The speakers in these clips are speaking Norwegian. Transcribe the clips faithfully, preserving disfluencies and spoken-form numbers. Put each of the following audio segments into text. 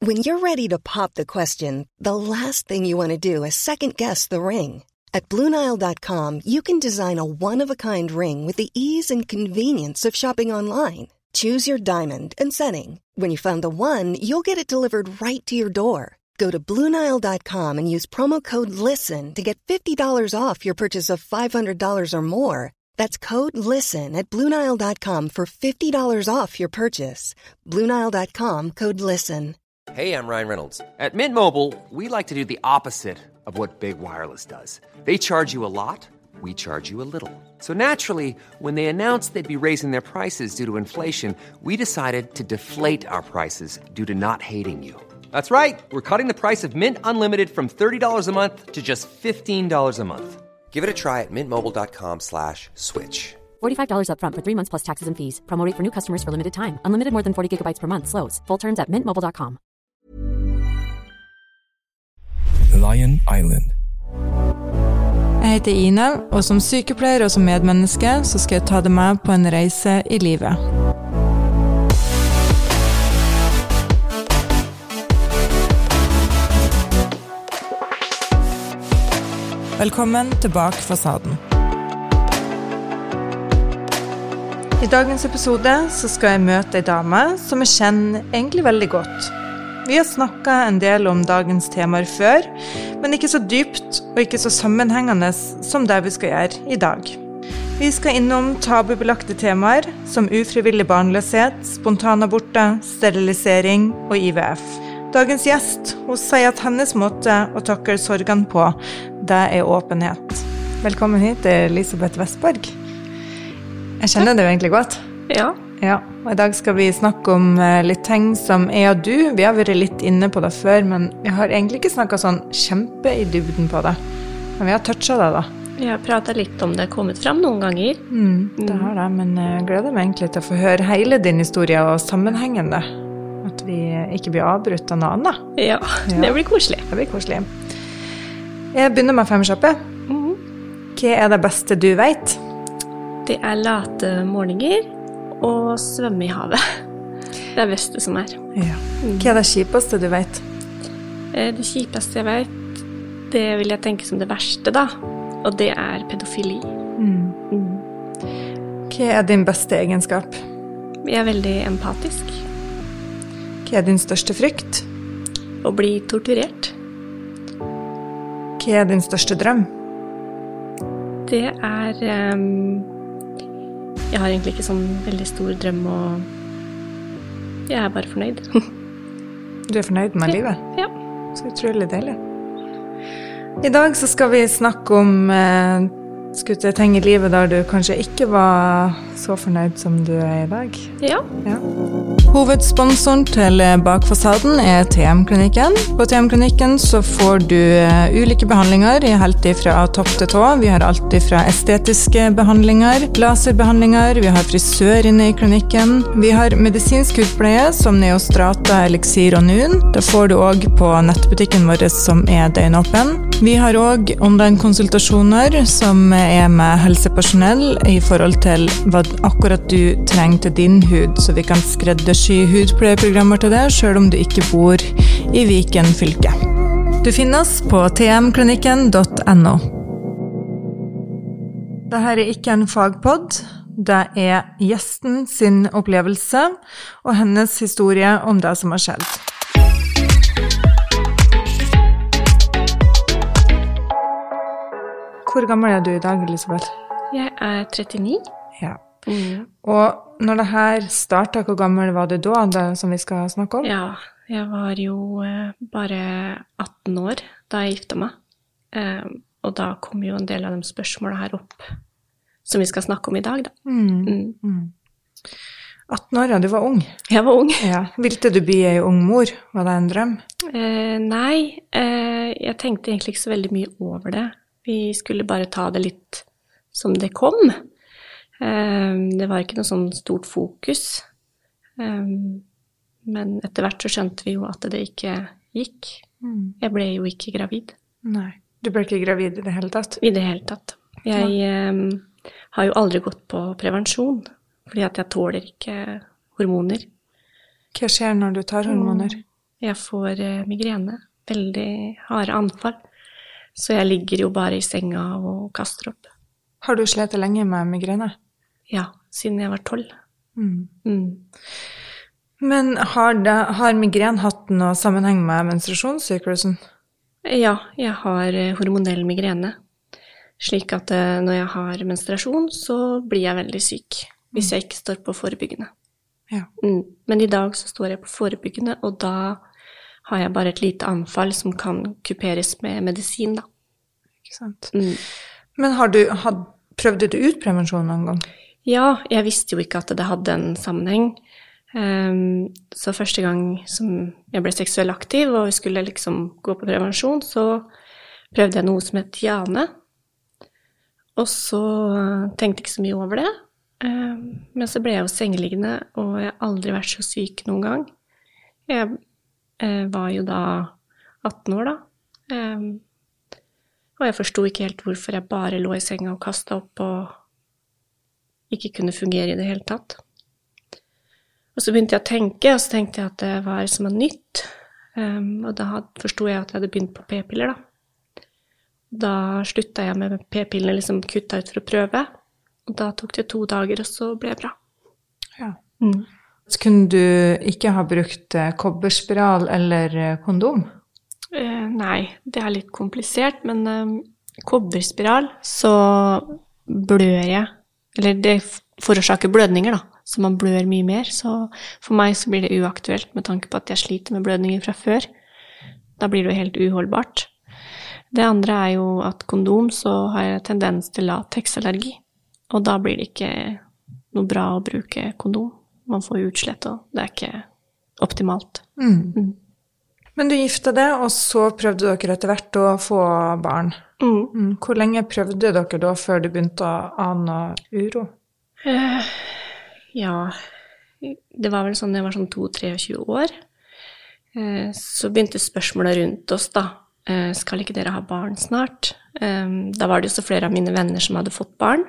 When you're ready to pop the question, the last thing you want to do is second-guess the ring. At Blue Nile dot com, you can design a one-of-a-kind ring with the ease and convenience of shopping online. Choose your diamond and setting. When you find the one, you'll get it delivered right to your door. Go to Blue Nile dot com and use promo code LISTEN to get fifty dollars off your purchase of five hundred dollars or more. That's code LISTEN at Blue Nile dot com for fifty dollars off your purchase. Blue Nile dot com, code LISTEN. Hey, I'm Ryan Reynolds. At Mint Mobile, we like to do the opposite of what Big Wireless does. They charge you a lot, we charge you a little. So naturally, when they announced they'd be raising their prices due to inflation, we decided to deflate our prices due to not hating you. That's right. We're cutting the price of Mint Unlimited from thirty dollars a month to just fifteen dollars a month. Give it a try at mintmobile.com slash switch. forty-five dollars up front for three months plus taxes and fees. Promo rate for new customers for limited time. Unlimited more than forty gigabytes per month. Slows full terms at mint mobile dot com. Lion Island. Jeg heter Ina, og som sykepleier og som medmenneske så skal jeg ta deg med på en reise i livet. Velkommen til Bak fasaden. I dagens episode så skal jeg møte en dame som jeg kjenner egentlig veldig godt. Vi har snakket en del om dagens temaer før, men ikke så dypt og ikke så sammenhengende som det vi skal gjøre i dag. Vi skal innom tabubelagte temaer som ufrivillig barnløshet, spontanaborter, sterilisering og I V F. Dagens gjest, hun sier at hennes måte å takle sorgene på, det er åpenhet. Velkommen hit, Elisabeth Westberg. Jeg kjenner det jo egentlig godt. Ja. Ja, og i dag skal vi snakke om litt ting som jeg og du, vi har vært litt inne på det før, men vi har egentlig ikke snakket sånn kjempe i dybden på det. Men vi har touchet det da. Vi har pratet litt om det, kommet frem noen ganger. Mm, det har det, men jeg gleder meg egentlig til å få høre hele din historie og sammenhengende. At vi ikke blir avbrutt av noe annet. Ja, ja, det blir koselig. Det blir koselig. Jeg begynner med fem kjappe. Mm. Hva er det beste du vet? Det er late morgener og svømme i havet. Det er det beste som er. Ja. Hva er det kjipeste du vet? Det kjipeste jeg vet, det vil jeg tenke som det verste da. Og det er pedofili. Mm. Mm. Hva er din beste egenskap? Jeg er veldig empatisk. Hva er din største frykt? Å bli torturert. Hva er din største drøm? Det er... Um, jeg har egentlig ikke sånn veldig stor drøm, og jeg er bare fornøyd. Du er fornøyd med livet? Ja. Så utrolig deilig. I dag så skal vi snakke om eh, skutte ting i livet der du kanskje ikke var så fornøyd som du er i dag. Ja. Ja. Hovedsponsoren til Bakfasaden er T M-klinikken. På T M-klinikken så får du uh, ulike behandlinger helt fra topp til tå. Vi har alt fra estetiske behandlinger, laserbehandlinger, vi har frisør inne i klinikken. Vi har medisinsk hudpleie som Neostrata, Elixir og Nun. Det får du også på nettbutikken vår som er døgnåpen. Vi har også online-konsultasjoner som er med helsepersonell i forhold til hva akkurat du trenger til din hud, så vi kan skreddersy hudpleieprogrammer til det, selv om du ikke bor i Viken fylke. Du finner oss på t m klinikken punktum n o. Dette er ikke en fagpodd, det er gjesten sin opplevelse og hennes historie om det som har skjedd. Hvor gammel er du i dag, Elisabeth? Jeg er trettini. Ja. Mm. Og når det her startet, hvor gammel var du da, det som vi skal snakke om? Ja, jeg var jo eh, bare atten år da jeg gifte meg. Eh, og da kom jo en del av de spørsmålene her opp som vi skal snakke om i dag, da. Mm. Mm. Mm. atten år, ja, du var ung. Jeg var ung. Ja. Vilte du bli en ung mor? Var det en drøm? Eh, nei, eh, jeg tenkte egentlig ikke så veldig mye over det. Vi skulle bare ta det litt som det kom. Um, det var ikke noe sånn stort fokus. Um, men etter hvert så skjønte vi jo at det ikke gikk. Mm. Jeg ble jo ikke gravid. Nei, du ble ikke gravid i det hele tatt? I det hele tatt. Jeg um, har jo aldri gått på prevensjon, fordi at jeg tåler ikke hormoner. Hva skjer når du tar hormoner? Jeg får eh, migrene, veldig harde anfall. Så jeg ligger jo bare i senga og kaster opp. Har du slet lenge med migrene? Ja, siden jeg var tolv. Mm. Mm. Men har, det, har migren hatt noe sammenheng med menstruasjonssyklusen? Ja, jeg har eh, hormonell migrene. Slik at eh, når jeg har menstruasjon, så blir jeg veldig syk. Hvis jeg ikke står på forebyggende. Ja. Mm. Men i dag så står jeg på forebyggende, og da har jeg bare et lite anfall som kan kuperes med medisin, da. Ikke sant. Mm. Men har du, had, prøvde du ut prevensjon noen gang? Ja, jeg visste jo ikke at det hadde en sammenheng. Um, så første gang som jeg ble seksuell aktiv, og jeg skulle liksom gå på prevensjon, så prøvde jeg noe som het Jane. Og så tenkte jeg ikke så mye over det. Um, men så ble jeg jo sengeliggende, og jeg har aldri vært så syk noen gang. Jeg Jeg var jo da atten år da, um, og jeg forstod ikke helt hvorfor jeg bare lå i senga og kastet opp og ikke kunne fungere i det hele tatt. Og så begynte jeg å tenke, og så tenkte jeg at det var som en nytt, um, og da forstod jeg at jeg hadde begynt på p-piller da. Da sluttet jeg med p-pillene, liksom kuttet ut for å prøve, og da tok det to dager, og så ble det bra. Ja. Mm. Så kunne du ikke ha brukt kobberspiral eller kondom? Eh, nei, det er litt komplisert, men eh, kobberspiral, så blør jeg, eller det forårsaker blødninger da, så man blør mye mer, så for meg så blir det uaktuelt med tanke på at jeg sliter med blødninger fra før. Da blir det jo helt uholdbart. Det andre er jo at kondom, så har jeg tendens til lateksallergi, og da blir det ikke noe bra å bruke kondom. Man får utslett, og det er ikke optimalt. Mm. Mm. Men du giftet deg, og så prøvde dere etter hvert å få barn. Mm. Mm. Hvor lenge prøvde dere da før du begynte å ane uro? Uh, ja, det var vel sånn, jeg var sånn to-tre og tjue år. Uh, så begynte spørsmålet rundt oss da. Uh, skal ikke dere ha barn snart? Um, da var det jo så flere av mine venner som hadde fått barn.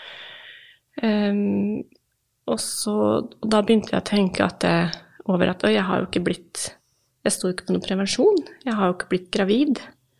Um, Og så, da begynte jeg å tenke at det, over at jeg har jo ikke blitt, jeg sto ikke på noen prevensjon, jeg har jo ikke blitt gravid.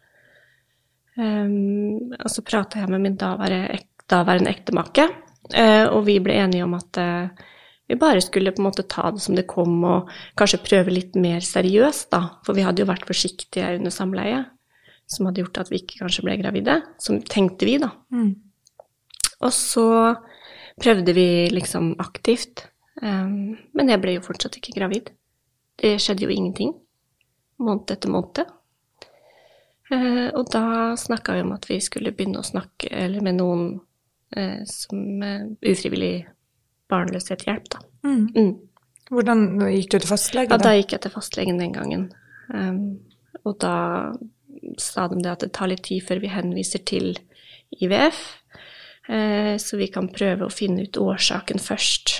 Um, og så pratet jeg med min daværende, daværende ektemakke, uh, og vi ble enige om at uh, vi bare skulle på en måte ta det som det kom, og kanskje prøve litt mer seriøst da, for vi hadde jo vært forsiktige under samleie, som hadde gjort at vi ikke kanskje ble gravide, som tenkte vi da. Mm. Og så prøvde vi liksom aktivt, um, men jeg ble jo fortsatt ikke gravid. Det skjedde jo ingenting, måned etter måned. Uh, og da snakket vi om at vi skulle begynne å snakke eller med noen uh, som uh, ufrivillig barnløshetshjelp da. Mm. Mm. Hvordan gikk du til fastlege da? da? Ja, da gikk jeg til fastlegen den gangen. Um, og da sa de det at det tar litt tid før vi henviser til I V F, så vi kan prøve å finne ut årsaken først.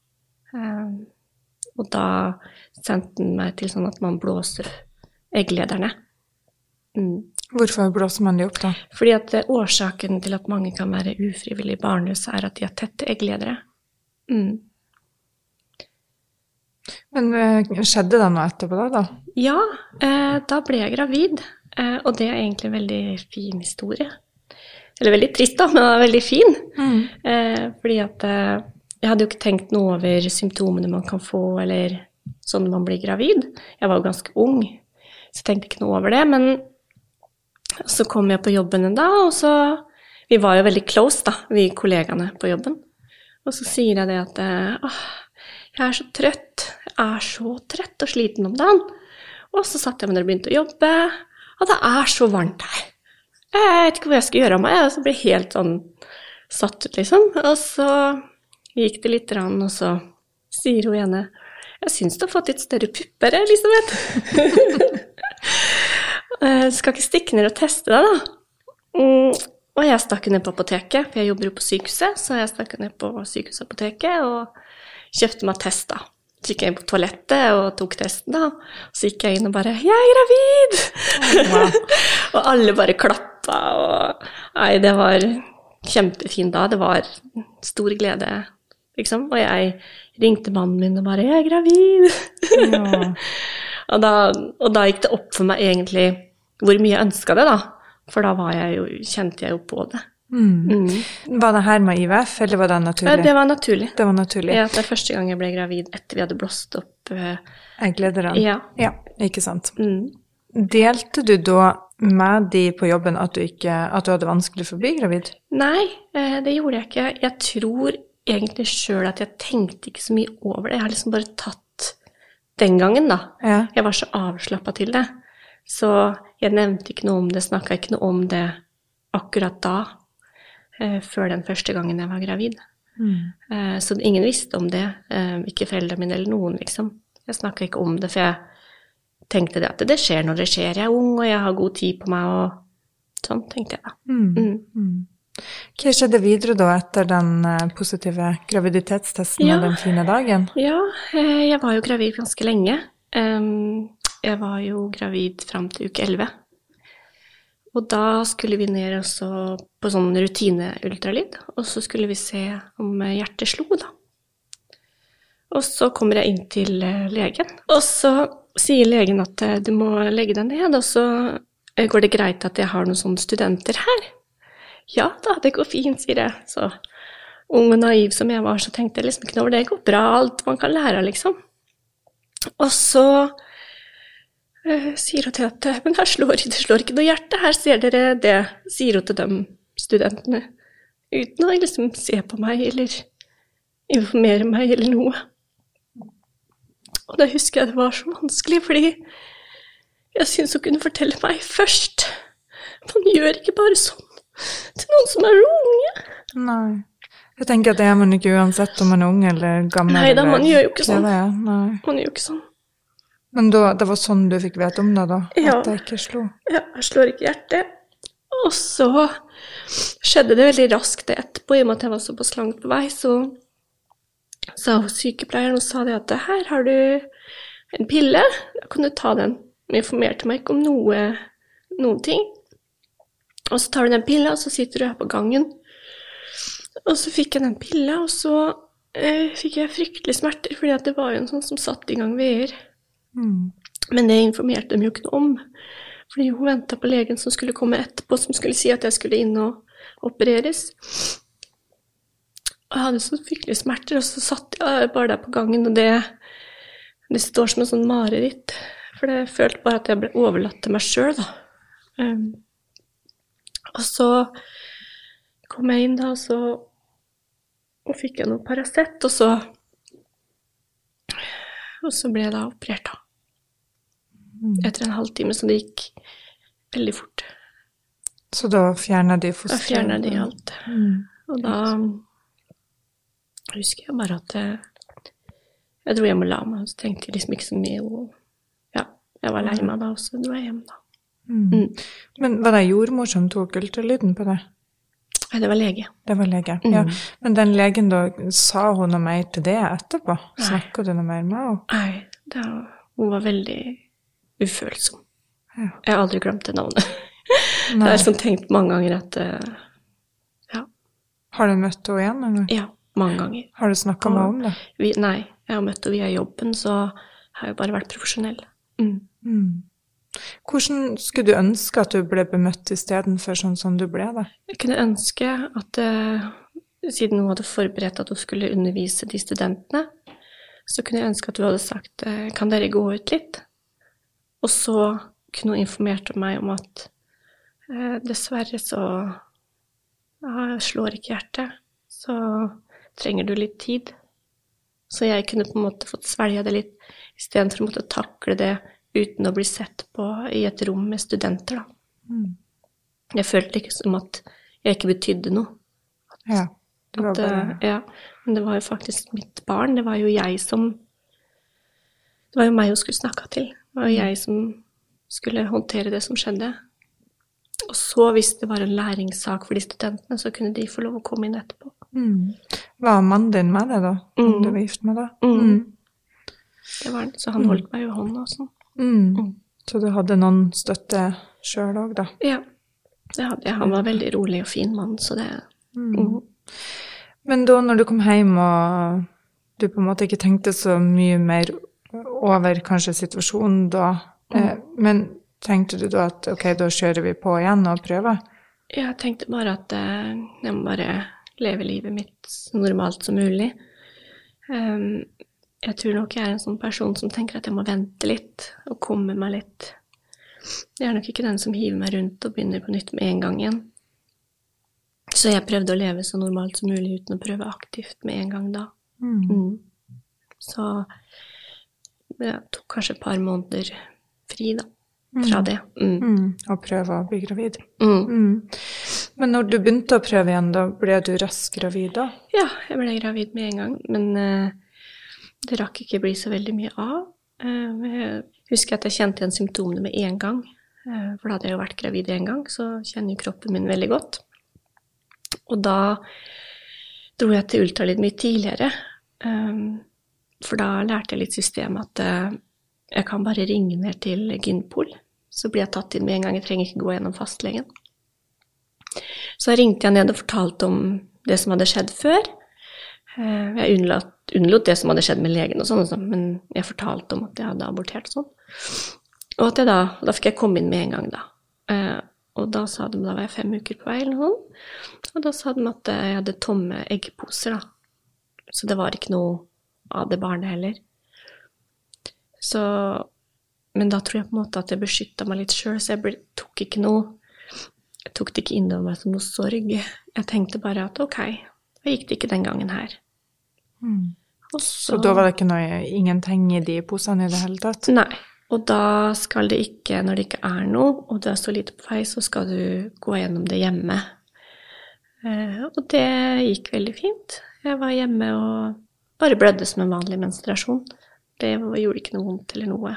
Og da sendte den meg til sånn at man blåser egglederne. Mm. Hvorfor blåser man de opp da? Fordi at årsaken til at mange kan være ufrivillig barnløse er at de har tette eggledere. Mm. Men skjedde det noe etterpå da da? Ja, da ble jeg gravid, og det er egentlig en veldig fin historie. Eller veldig trist da, men det var veldig fin. Mm. Eh, fordi at eh, jeg hadde jo ikke tenkt noe over symptomene man kan få, eller sånn når man blir gravid. Jeg var jo ganske ung, så jeg tenkte ikke noe over det. Men så kom jeg på jobben en dag, og så, vi var jo veldig close da, vi kollegaene på jobben. Og så sier jeg det at, åh, jeg er så trøtt, jeg er så trøtt og sliten om dagen. Og så satt jeg med når jeg begynte å jobbe, og det er så varmt her. Jeg vet ikke hva jeg skal gjøre av meg, og så ble jeg helt sånn satt ut, liksom. Og så gikk det litt rann, og så sier hun igjen, jeg synes du har fått litt større pupper, Elisabeth. Skal ikke stikke ned og teste deg, da. Mm, og jeg stakk ned på apoteket, for jeg jobber jo på sykehuset, så jeg stakk ned på sykehusapoteket og kjøpte meg test, da. Så gikk jeg inn på toalettet og tok testen da, og så gikk jeg inn og bare, jeg er gravid! Oh, wow. Og alle bare klappet, og nei, det var kjempefint da, det var stor glede, liksom. Og jeg ringte mannen min og bare, jeg er gravid! Ja. Og da, og da gikk det opp for meg egentlig hvor mye jeg ønsket det da, for da var jeg jo, kjente jeg jo på det. Mm. Mm. Var det her med I V F, eller var det naturlig? Ja, det var naturlig. Det var naturlig. Ja, det er første gang jeg ble gravid etter vi hadde blåst opp. Uh, jeg gleder deg. Ja. Ja, ikke sant. Mm. Delte du da med de på jobben at du, ikke, at du hadde vanskelig for å bli gravid? Nei, uh, det gjorde jeg ikke. Jeg tror egentlig selv at jeg tenkte ikke så mye over det. Jeg har liksom bare tatt den gangen da. Ja. Jeg var så avslappet til det. Så jeg nevnte ikke noe om det, snakket ikke noe om det akkurat da, eh, før den første gangen jeg var gravid. Mm. Eh, så ingen visste om det, eh, ikke foreldre mine eller noen liksom. Jeg snakket ikke om det, for jeg tenkte det at det skjer når det skjer. Jeg er ung, og jeg har god tid på meg, og sånn tenkte jeg da. Mm. Mm. Mm. Hva skjedde videre da etter den positive graviditetstesten ja. Og den fine dagen? Ja, jeg var jo gravid ganske lenge. Jeg var jo gravid frem til uke elleve. Og da skulle vi ned også på sånn rutine-ultralyd, og så skulle vi se om hjertet slo da. Og så kommer jeg inn til legen, og så sier legen at du må legge deg ned, og så går det greit at jeg har noen sånne studenter her. Ja da, det går fint, sier jeg. Så ung og naiv som jeg var, så tenkte jeg liksom ikke over det. Det går bra, alt man kan lære, liksom. Og så uh, sier hun til at, men her slår, det slår ikke noe hjerte, her ser dere det, sier hun til de studentene, uten å liksom se på meg, eller informere meg, eller noe. Og da husker jeg det var så vanskelig, fordi jeg synes hun kunne fortelle meg først. Man gjør ikke bare sånn til noen som er unge. Nei. Jeg tenker at det er man ikke uansett om man er ung eller gammel. Nei da, man eller... gjør jo ikke sånn. Ja, Nei. Man gjør jo ikke sånn. Men da, det var sånn du fikk vite om det da? Ja. At det ikke slo? Ja, jeg slår ikke hjertet. Og så skjedde det veldig raskt det etterpå, i og med at jeg var såpass langt på vei, så sa sykepleieren og sa det at her har du en pille, da kan du ta den. Men informerte meg ikke om noe, noen ting. Og så tar du den pilla, og så sitter du her på gangen. Og så fikk jeg den pilla, og så eh, fikk jeg fryktelig smerter, fordi at det var jo en sånn som satt i gang veer. Mm. Men det informerte de jo ikke noe om. Fordi hun ventet på legen som skulle komme etterpå, som skulle si at jeg skulle inn og opereres. Og jeg hadde så fryktelig smerter, og så satt jeg bare der på gangen, og det, det står som en sånn mareritt. For jeg følte bare at jeg ble overlatt til meg selv, da. Um, Og så kom jeg inn da, og så og fikk jeg noe Paracet, og så, og så ble jeg da operert da. Mm. Etter en halvtime, så det gikk veldig fort. Så da fjernet de fosteret? Da fjernet de alt. Mm. Og da husker jeg bare at jeg, jeg dro hjem og la meg, og så tenkte jeg liksom ikke så mye, og ja, jeg var lei meg da, og så dro jeg hjem da. Mm. Mm. Men var det jordmor som tok ultralyden på det? Nei, det var lege. Det var lege, mm. ja. Men den legen da, sa hun noe mer til det etterpå? Nei. Snakket du noe mer med henne? Nei, det var, hun var veldig ufølsom. Ja. Jeg har aldri glemt det navnet. Jeg har liksom tenkt mange ganger at, ja. Har du møtt henne igjen? Eller? Ja, mange ganger. Har du snakket med henne om det? Vi, nei, jeg har møtt henne via jobben, så har jeg bare vært profesjonell. Mm. Mm. Hvordan skulle du ønske at du ble bemøtt i stedet for sånn som du ble da? Jeg kunne ønske at, uh, siden hun hadde forberedt at hun skulle undervise de studentene, så kunne jeg ønske at hun hadde sagt, uh, kan dere gå ut litt? Og så kunne hun informert meg om at uh, dessverre så uh, slår ikke hjertet, så trenger du litt tid. Så jeg kunne på en måte fått svelge det litt, i stedet for å måtte takle det uten å bli sett på i et rom med studenter, da. Mm. Jeg følte ikke som at jeg ikke betydde noe. At, ja, det var at, bare... ja, men det var jo faktisk mitt barn. Det var jo jeg som... Det var jo meg hun skulle snakke til. Det var jo jeg som skulle håndtere det som skjedde. Og så, hvis det var en læringssak for de studentene, så kunne de få lov å komme inn etterpå. Mm. Var mannen din med deg da? Mm. Du var gift med deg? Mm. Mm. Det var han. Så han holdt meg jo i hånden og sånn. Mm. Mm. Så du hadde noen støtte selv også da? Ja, det hadde jeg. Han var veldig rolig og fin mann, så det... Mm. Mm. Men da når du kom hjem og du på en måte ikke tenkte så mye mer over kanskje situasjonen da. Mm. Men tenkte du da at ok, da kjører vi på igjen og prøver? Jeg tenkte bare at jeg må bare leve livet mitt normalt som mulig. Um, jeg tror nok jeg er en sånn person som tenker at jeg må vente litt og komme meg litt. Jeg er nok ikke den som hiver meg rundt og begynner på nytt med en gang igjen. Så jeg prøvde å leve så normalt som mulig uten å prøve aktivt med en gang da. Mm. Mm. Så det tok kanskje et par måneder fri da, fra det. Mm. Mm. Og prøve å bli gravid. Mm. Mm. Men når du begynte å prøve igjen, da ble du raskt gravid da? Ja, jeg ble gravid med en gang, men uh, det rakk ikke bli så veldig mye av. Uh, jeg husker at jeg kjente igjen symptomene med en gang, uh, for da hadde jeg jo vært gravid en gang, så kjenner kroppen min veldig godt. Og da dro jeg til ultralyd mye tidligere, um, for da lærte jeg litt systemet at uh, jeg kan bare ringe ned til Gynpol, så blir jeg tatt inn med en gang, jeg trenger ikke gå gjennom fastlegen. Så ringte jeg ned og fortalte om det som hadde skjedd før. Jeg unnlot, unnlot det som hadde skjedd med legen og sånn, men jeg fortalte om at jeg hadde abortert og sånn. Og at jeg da, da fikk jeg komme inn med en gang da. Og da sa de, da var jeg fem uker på vei eller noe. Og da sa de at jeg hadde tomme eggposer da. Så det var ikke noe av det barnet heller. Så, men da tror jeg på en måte at jeg beskyttet meg litt selv, så jeg ble, tok ikke noe, jeg tok det ikke innover meg som noe sorg. Jeg tenkte bare at ok, da gikk det ikke den gangen her. Mm. Så, så da var det ikke noe, ingenting i de posene i det hele tatt? Nei, og da skal det ikke, når det ikke er noe, og du er så lite på vei, så skal du gå gjennom det hjemme. Eh, og det gikk veldig fint. Jeg var hjemme og bare blødde som en vanlig menstruasjon. Det gjorde ikke noe vondt eller noe.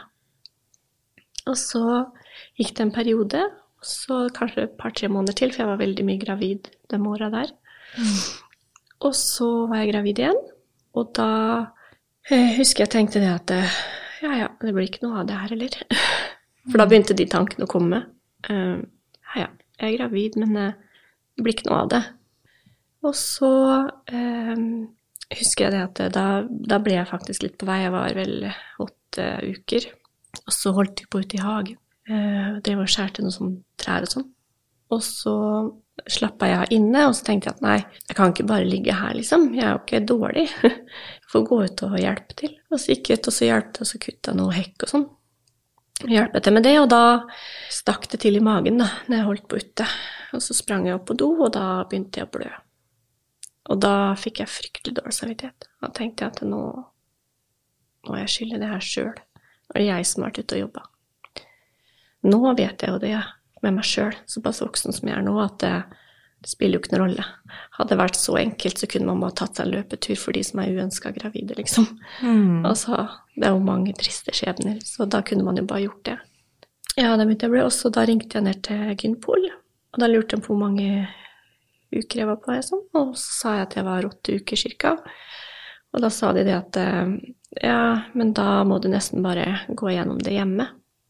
Og så gikk det en periode, og så kanskje et par-tre måneder til, for jeg var veldig mye gravid den året der. Mm. Og så var jeg gravid igjen, og da jeg husker jeg tenkte det at ja, ja, det blir ikke noe av det her heller. For da begynte de tankene å komme. Uh, ja, ja, jeg er gravid, men uh, det blir ikke noe av det. Og så uh, husker jeg det at da, da ble jeg faktisk litt på vei. Jeg var vel åtte uker, og så holdt jeg på ute i hagen. Uh, det var skjært til noen sånn trær og sånn. Og så slappet jeg inne, og så tenkte jeg at nei, jeg kan ikke bare ligge her liksom. Jeg er jo ikke dårlig. Jeg får gå ut og hjelpe til. Og så gikk jeg ut, og så hjelpte jeg, og så kuttet jeg noe hekk og sånn. Hjelpet til med det, og da stakk det til i magen da, når jeg holdt på ute. Og så sprang jeg opp på do, og da begynte jeg å blø. Og da fikk jeg fryktelig dårlig samvittighet. Da tenkte jeg at nå, nå er jeg skyldig det her selv. Og det er jeg som har vært ute og jobbet. Nå vet jeg jo det med meg selv, såpass voksen som jeg er nå, at det, det spiller jo ikke noen rolle. Hadde det vært så enkelt, så kunne man bare tatt seg en løpetur for de som er uønsket gravide, liksom. Mm. Altså, det er jo mange triste skjebner, så da kunne man jo bare gjort det. Ja, da begynte jeg å bli også, da ringte jeg ned til Gynpol, og da lurte de på hvor mange uker jeg var på, sånn, og så sa jeg at jeg var åtte uker cirka. Og da sa de det at, ja, men da må du nesten bare gå gjennom det hjemme.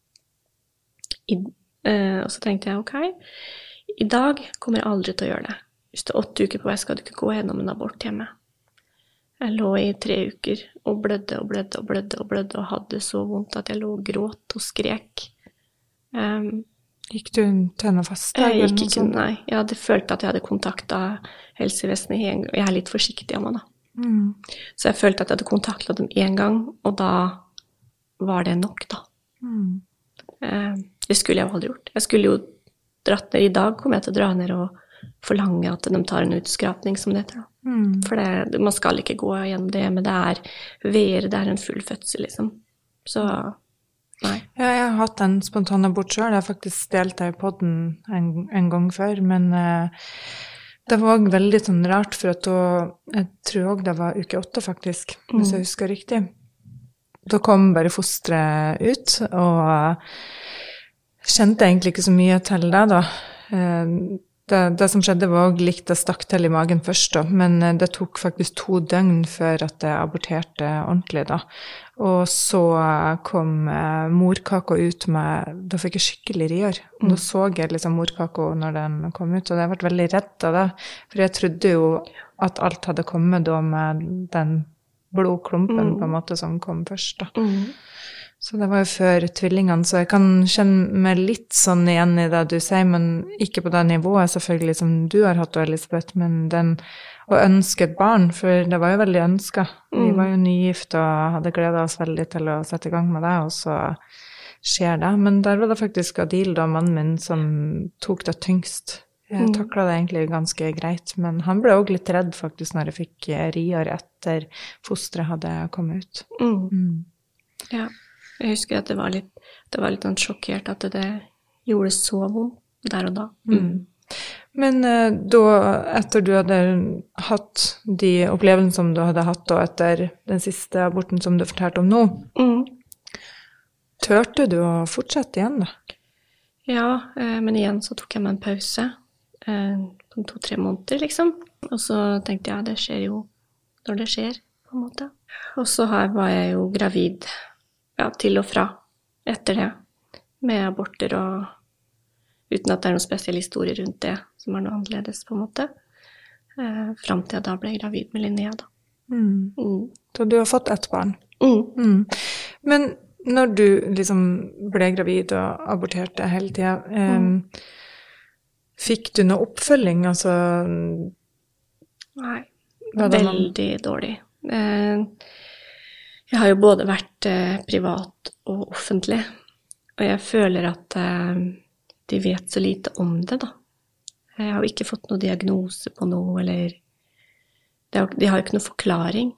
I Uh, og så tenkte jeg, ok, i dag kommer jeg aldri til å gjøre det. Hvis du er åtte uker på vei, skal du ikke gå gjennom en abort hjemme. Jeg lå i tre uker og blødde og blødde og blødde og blødde og hadde så vondt at jeg lå og gråt og skrek. Um, gikk du til noe fastlege? Jeg gikk ikke, nei. Jeg hadde følt at jeg hadde kontaktet helsevesenet en gang, og jeg er litt forsiktig av meg da. Mm. Så jeg følte at jeg hadde kontaktet dem en gang, og da var det nok da. Mm. Um, Det skulle jeg jo aldri gjort. Jeg skulle jo dratt ned. I dag kommer jeg til å dra ned og forlange at de tar en utskrapning, som det heter. Mm. For det, man skal ikke gå gjennom det, men det er veer, det er en full fødsel, liksom. Så, nei. Ja, jeg har hatt en spontanabort selv. Jeg har faktisk delt det i podden en, en gang før, men uh, det var også veldig sånn rart, for at da, jeg tror også det var uke åtte, faktisk, mm. hvis jeg husker riktig. Da kom bare fosteret ut, og kjente egentlig ikke så mye til det da. Det, det som skjedde var også likt det stakk til i magen først da, men det tok faktisk to døgn før at jeg aborterte ordentlig da. Og så kom morkaka ut med, da fikk jeg skikkelig rier. Mm. Da så jeg liksom morkaka når den kom ut, og jeg ble veldig redd av det, for jeg trodde jo at alt hadde kommet da med den blodklumpen Mm. på en måte som kom først da. Mm. Så det var jo før tvillingene, så jeg kan kjenne meg litt sånn igjen i det du sier, men ikke på det nivået selvfølgelig som du har hatt, Elisabeth, men den å ønske et barn, for det var jo veldig ønsket. Vi Mm. var jo nygift og hadde gledet oss veldig til å sette i gang med det, og så skjer det. Men der var det faktisk Adil, da, mannen min, som tok det tyngst. Jeg Mm. taklet det egentlig ganske greit, men han ble også litt redd faktisk når jeg fikk rier etter fosteret hadde kommet ut. Mm. Mm. Ja, jeg husker at det var litt, det var litt sånn sjokkert at det gjorde så vondt der og da. Mm. Men eh, da, etter du hadde hatt de opplevelsene som du hadde hatt da etter den siste aborten som du fortalte om nå, Mm. tørte du å fortsette igjen da? Ja, eh, men igjen så tok jeg meg en pause eh, på to-tre måneder, liksom. Og så tenkte jeg, det skjer jo når det skjer, på en måte. Og så her var jeg jo gravid, ja, til og fra, etter det, med aborter og uten at det er noen spesielle historier rundt det, som er noe annerledes, på en måte. Eh, frem til jeg da ble gravid med Linnea, da. Mm. Mm. Så du har fått ett barn. Mm. Mm. Men når du liksom ble gravid og aborterte hele tiden, eh, Mm. fikk du noe oppfølging? Altså, Nei, Hva da, man- veldig dårlig. Eh, Jeg har jo både vært eh, privat og offentlig, og jeg føler at eh, de vet så lite om det, da. Jeg har jo ikke fått noe diagnose på noe, eller det har- De har jo ikke noe forklaring.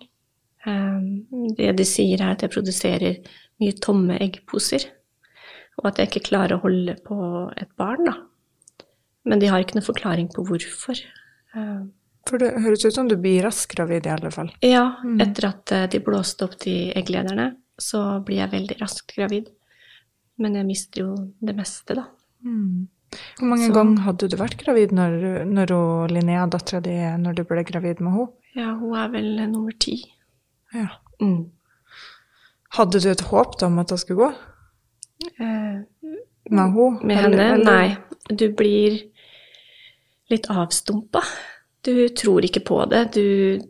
Eh, Det de sier er at jeg produserer mye tomme eggposer, og at jeg ikke klarer å holde på et barn, da. Men de har ikke noe forklaring på hvorfor. Eh, for det høres ut som du blir raskt gravid i alle fall. Ja, etter at eh, de blåste opp de egglederne, så blir jeg veldig raskt gravid. Men jeg mister jo det meste, da. Hvor mange Så- ganger hadde du vært gravid når, når hun, Linnea, datteren din, når du ble gravid med henne? Ja, hun er vel eh, nummer ti. Ja. Mm. Hadde du et håp da om at det skulle gå Eh, med henne? med Eller- henne? eller- Nei. Du blir litt avstumpa. Du tror ikke på det. Du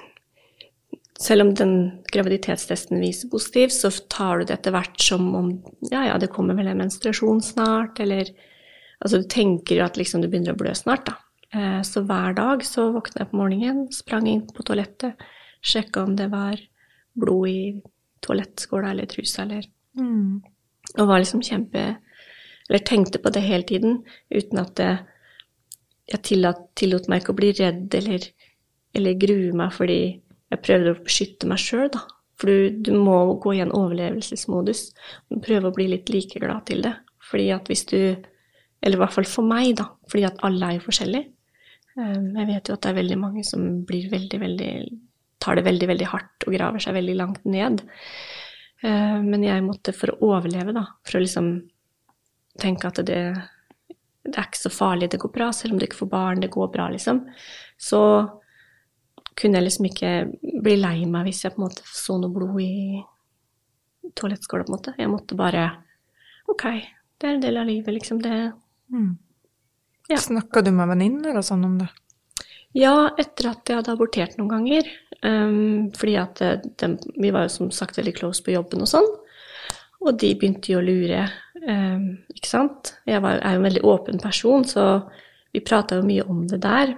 Selv om den graviditetstesten viser positiv, så tar du det etter hvert som om ja, ja, det kommer vel en menstruasjon snart, eller altså du tenker jo at liksom du begynner å blø snart, da. Eh, så hver dag så våkna jeg på morgenen, sprang inn på toalettet, sjekka om det var blod i toalettskåla eller trusa, eller Mm. og var liksom kjempe Eller tenkte på det hele tiden, uten at det, jeg tillot, tillot meg ikke å bli redd eller, eller grue meg, fordi jeg prøvde å beskytte meg sjøl, da. For du, du må gå i en overlevelsesmodus og prøve å bli litt like glad til det. Fordi at hvis du Eller i hvert fall for meg, da. Fordi at alle er jo forskjellige. Um, Jeg vet jo at det er veldig mange som blir veldig, veldig tar det veldig, veldig hardt og graver seg veldig langt ned. Uh, Men jeg måtte, for å overleve, da, for å liksom tenke at det, det er ikke så farlig, det går bra, selv om du ikke får barn, det går bra, liksom. Så kunne jeg liksom ikke bli lei meg hvis jeg på en måte så noe blod i toalettskåla, på en måte. Jeg måtte bare, ok, det er en del av livet, liksom. Det, Mm. Ja. Snakket du med venninner og sånn om det? ja, etter at jeg hadde abortert noen ganger, um, fordi at eh, dem, vi var jo som sagt veldig close på jobben og sånn, og de begynte jo å lure, um, ikke sant? Jeg var, er jo en veldig åpen person, så vi pratet jo mye om det der.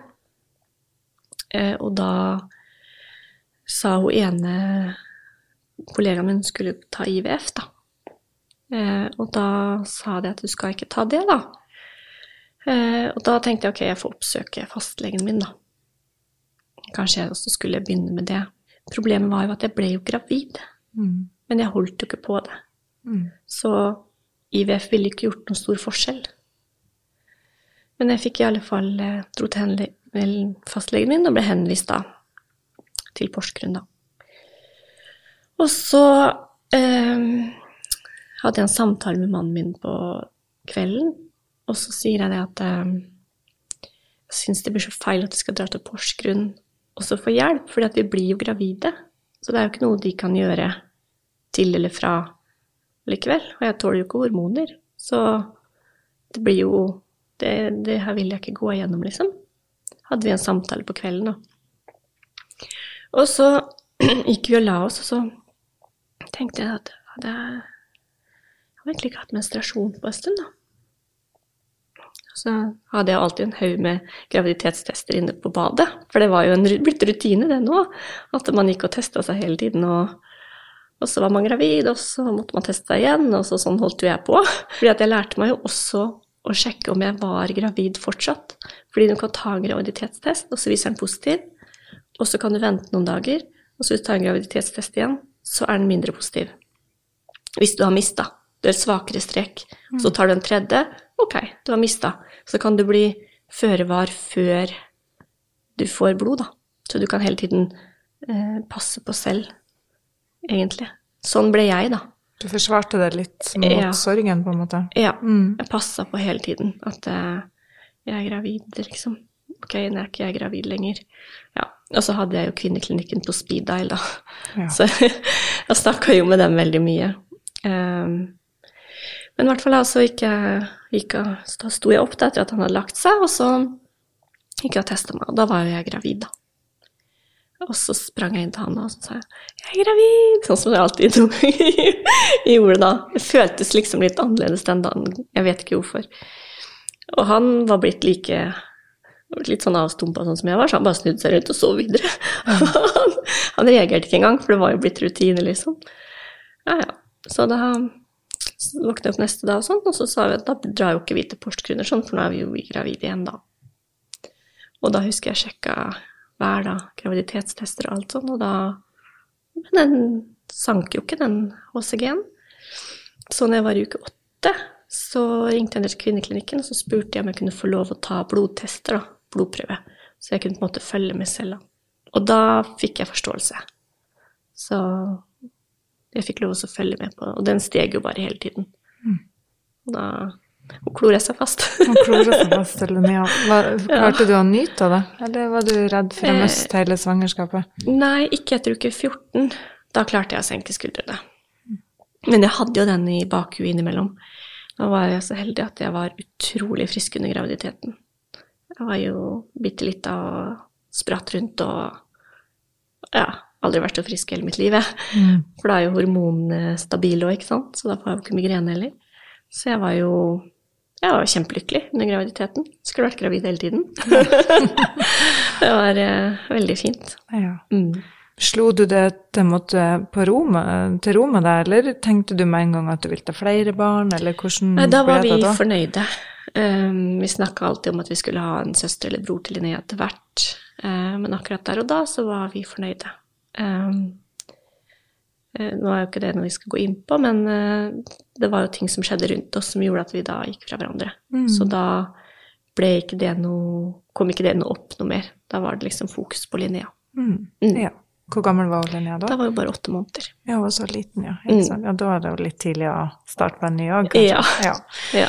Eh, og da sa hun ene kollegaen min skulle ta I V F, da. Eh, og da sa de at du skal ikke ta det, da. Eh, og da tenkte jeg, ok, jeg får oppsøke fastlegen min, da. Kanskje jeg også skulle begynne med det. Problemet var jo at jeg ble jo gravid, Mm. men jeg holdt jo ikke på det. Mm. Så I V F ville ikke gjort noen stor forskjell. Men jeg fikk i alle fall eh, dro til henle- vel, fastlegen min og ble henvist da til Porsgrunn, da. Og så eh, hadde jeg en samtale med mannen min på kvelden, og så sier jeg det at eh, jeg synes det blir så feil at jeg skal dra til Porsgrunn og så få hjelp, fordi at vi blir jo gravide. Så det er jo ikke noe de kan gjøre til eller fra likevel. Og jeg tåler jo ikke hormoner, så det blir jo, det, det her vil jeg ikke gå igjennom, liksom. Hadde vi en samtale på kvelden, da. Og så gikk vi og la oss, og så tenkte jeg at det, jeg har egentlig ikke hatt menstruasjon på en stund da. Så hadde jeg alltid en haug med graviditetstester inne på badet, for det var jo en blitt rutine det nå, at man gikk og testet seg hele tiden, og, og så var man gravid, og så måtte man teste seg igjen, og så sånn holdt jo jeg på. Fordi at jeg lærte meg jo også å sjekke om jeg var gravid fortsatt, fordi du kan ta en graviditetstest, og så viser den positiv, og så kan du vente noen dager, og så hvis du tar en graviditetstest igjen, så er den mindre positiv. Hvis du har mistet, det er svakere strek, så tar du en tredje, ok, du har mistet. Så kan du bli føre-var før du får blod, da. Så du kan hele tiden eh, passe på selv, egentlig. Sånn ble jeg, da. Du forsvarte det litt mot ja. sorgen, på en måte? Ja, mm. jeg passet på hele tiden at eh, jeg er gravid, liksom. Ok, nå er ikke jeg gravid lenger. Ja, og så hadde jeg jo kvinneklinikken på speed dial, da. Ja. Så jeg snakket jo med dem veldig mye. Um, Men i hvert fall altså gikk jeg, gikk jeg, da sto jeg opp da, etter at han hadde lagt seg, og så gikk jeg og testet meg, og da var jo jeg gravid da. Og så sprang jeg inn til han og så sa jeg, jeg er gravid, sånn som jeg alltid noen ganger gjorde da. Det føltes liksom litt annerledes den dagen, jeg vet ikke hvorfor. Og han var blitt like, litt sånn avstumpet sånn som jeg var, så han bare snudde seg rundt og så videre. Mm. han, han reagerte ikke engang, for det var jo blitt rutine liksom. Ja, ja, så da... Så våknet jeg opp neste dag og sånn, og så sa vi at da drar jo ikke vi til Porsgrunner sånn, for nå er vi jo gravid igjen da. Og da husker jeg sjekket hver dag, graviditetstester og alt sånn, og da, men den sank jo ikke den H C G-en. Så når jeg var i uke åtte, så ringte jeg ned til kvinneklinikken, og så spurte jeg om jeg kunne få lov å ta blodtester da, blodprøve, så jeg kunne på en måte følge med selv da. Og da fikk jeg forståelse. Så... Jeg fikk lov å følge med på, og den steg jo bare hele tiden. Mm. Og da hun kloret seg fast. Hun kloret seg fast, eller Linnea. Klarte ja. du å nyte av det? Eller var du redd for å miste hele svangerskapet? Nei, ikke etter uke fjorten. Da klarte jeg å senke skuldrene. Men jeg hadde jo den i bakhuet innimellom. Da var jeg så heldig at jeg var utrolig frisk under graviditeten. Jeg var jo bitte litt og spratt rundt og ja, aldri vært så frisk hele mitt liv. Mm. For da er jo hormonene stabile også, ikke sant? Så da får jeg jo ikke migrene heller. Så jeg var jo, jeg var kjempelykkelig under graviditeten. Skulle vært gravid hele tiden. Det var eh, veldig fint. Ja. Mm. Slo du det til, måte, på Roma, til Roma der, eller tenkte du med en gang at du ville ta flere barn, eller hvordan Nei, da var ble det vi da? fornøyde. Um, vi snakket alltid om at vi skulle ha en søster eller bror til Linnea etter hvert. Uh, men akkurat der og da så var vi fornøyde. Um, nå er jo ikke det noe vi skal gå inn på, men uh, det var jo ting som skjedde rundt oss som gjorde at vi da gikk fra hverandre. Mm. Så da ble ikke det noe, kom ikke det noe opp noe mer. Da var det liksom fokus på Linnea. Mm. Mm. Ja. Hvor gammel var Linnea da? Da var jo bare åtte måneder. Ja, hun var så liten, ja. Ikke sant? Mm. Ja, da var det jo litt tidlig å starte på en ny år, kanskje. Ja. Ja. Ja.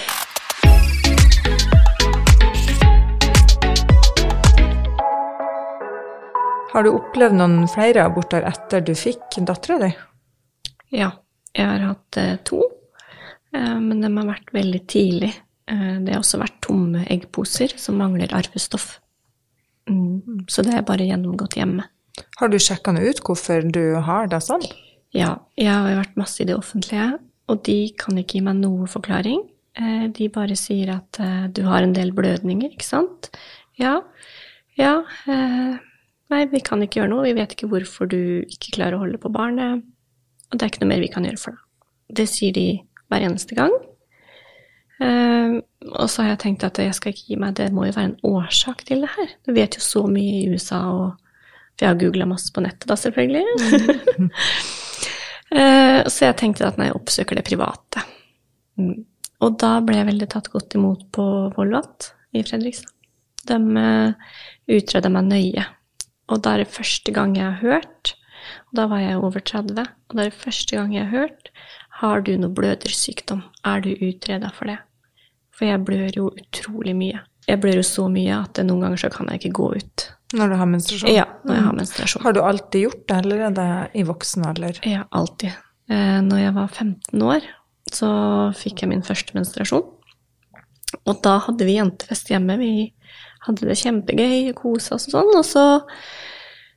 Har du opplevd noen flere aborter etter du fikk datteren din? Ja, jeg har hatt eh, to, eh, men de har vært veldig tidlig. Eh, det har også vært tomme eggposer som mangler arvestoff. Mm. Så det er bare gjennomgått hjemme. Har du sjekket noe ut hvorfor du har det sånn? Ja, jeg har jo vært masse i det offentlige, og de kan ikke gi meg noe forklaring. Eh, de bare sier at eh, du har en del blødninger, ikke sant? Ja, ja, eh, nei, vi kan ikke gjøre noe. Vi vet ikke hvorfor du ikke klarer å holde på barnet. Og det er ikke noe mer vi kan gjøre for deg. Det sier de hver eneste gang. Uh, og så har jeg tenkt at jeg skal ikke gi meg, det må jo være en årsak til det her. Du vet jo så mye i U S A, og for jeg har googlet masse på nettet da, selvfølgelig. Mm. uh, så jeg tenkte at nei, jeg oppsøker det private. Mm. Og da ble jeg veldig tatt godt imot på Volvat i Fredrikstad. De uh, utredet meg nøye. Og da er det første gang jeg har hørt, og da var jeg over tretti, og da er det første gang jeg har hørt, har du noe blødersykdom? Er du utredet for det? For jeg blør jo utrolig mye. Jeg blør jo så mye at noen ganger så kan jeg ikke gå ut. Når du har menstruasjon? Ja, når jeg har menstruasjon. Har du alltid gjort det, eller er det i voksen alder? Ja, alltid. Eh, når jeg var femten år, så fikk jeg min første menstruasjon. Og da hadde vi jentefest hjemme, vi hadde det kjempegøy, koset oss og sånn, og så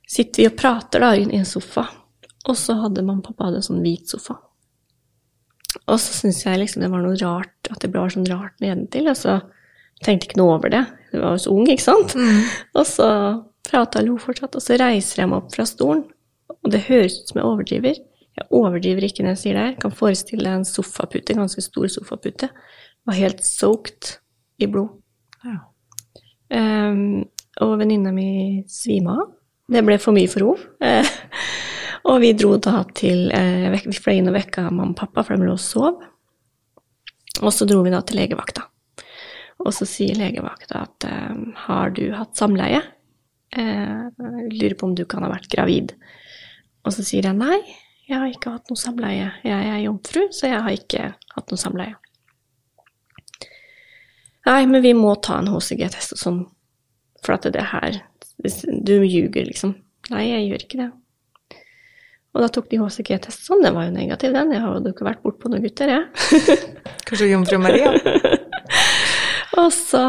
sitter vi og prater da i en sofa, og så hadde mamma og pappa hadde en sånn hvit sofa. Og så synes jeg liksom det var noe rart, at det ble sånn rart nedentil, og så tenkte jeg ikke noe over det. Jeg var jo så ung, ikke sant? Mm. Og så pratet Lo fortsatt, og så reiser jeg meg opp fra stolen, og det høres ut som jeg overdriver. Jeg overdriver ikke når jeg sier det her. Jeg kan forestille deg en sofapute, en ganske stor sofapute, var helt soaked i blod. Ja. Um, og venninna mi svima. Det ble for mye for henne. Og vi dro da til, eh, vi fløy inn og vekka mamma og pappa, for de lå og sov. Og så dro vi da til legevakta. Og så sier legevakta at, eh, har du hatt samleie? Eh, jeg lurer på om du kan ha vært gravid. Og så sier jeg, nei, jeg har ikke hatt noe samleie. Jeg er jomfru, så jeg har ikke hatt noe samleie. Nei, men vi må ta en H C G-test og sånn, for at det her, du ljuger liksom. Nei, jeg gjør ikke det. Og da tok de H C G-test sånn, det var jo negativ den, jeg har jo ikke vært bort på noen gutter, jeg. Kanskje jomfru Maria? Og så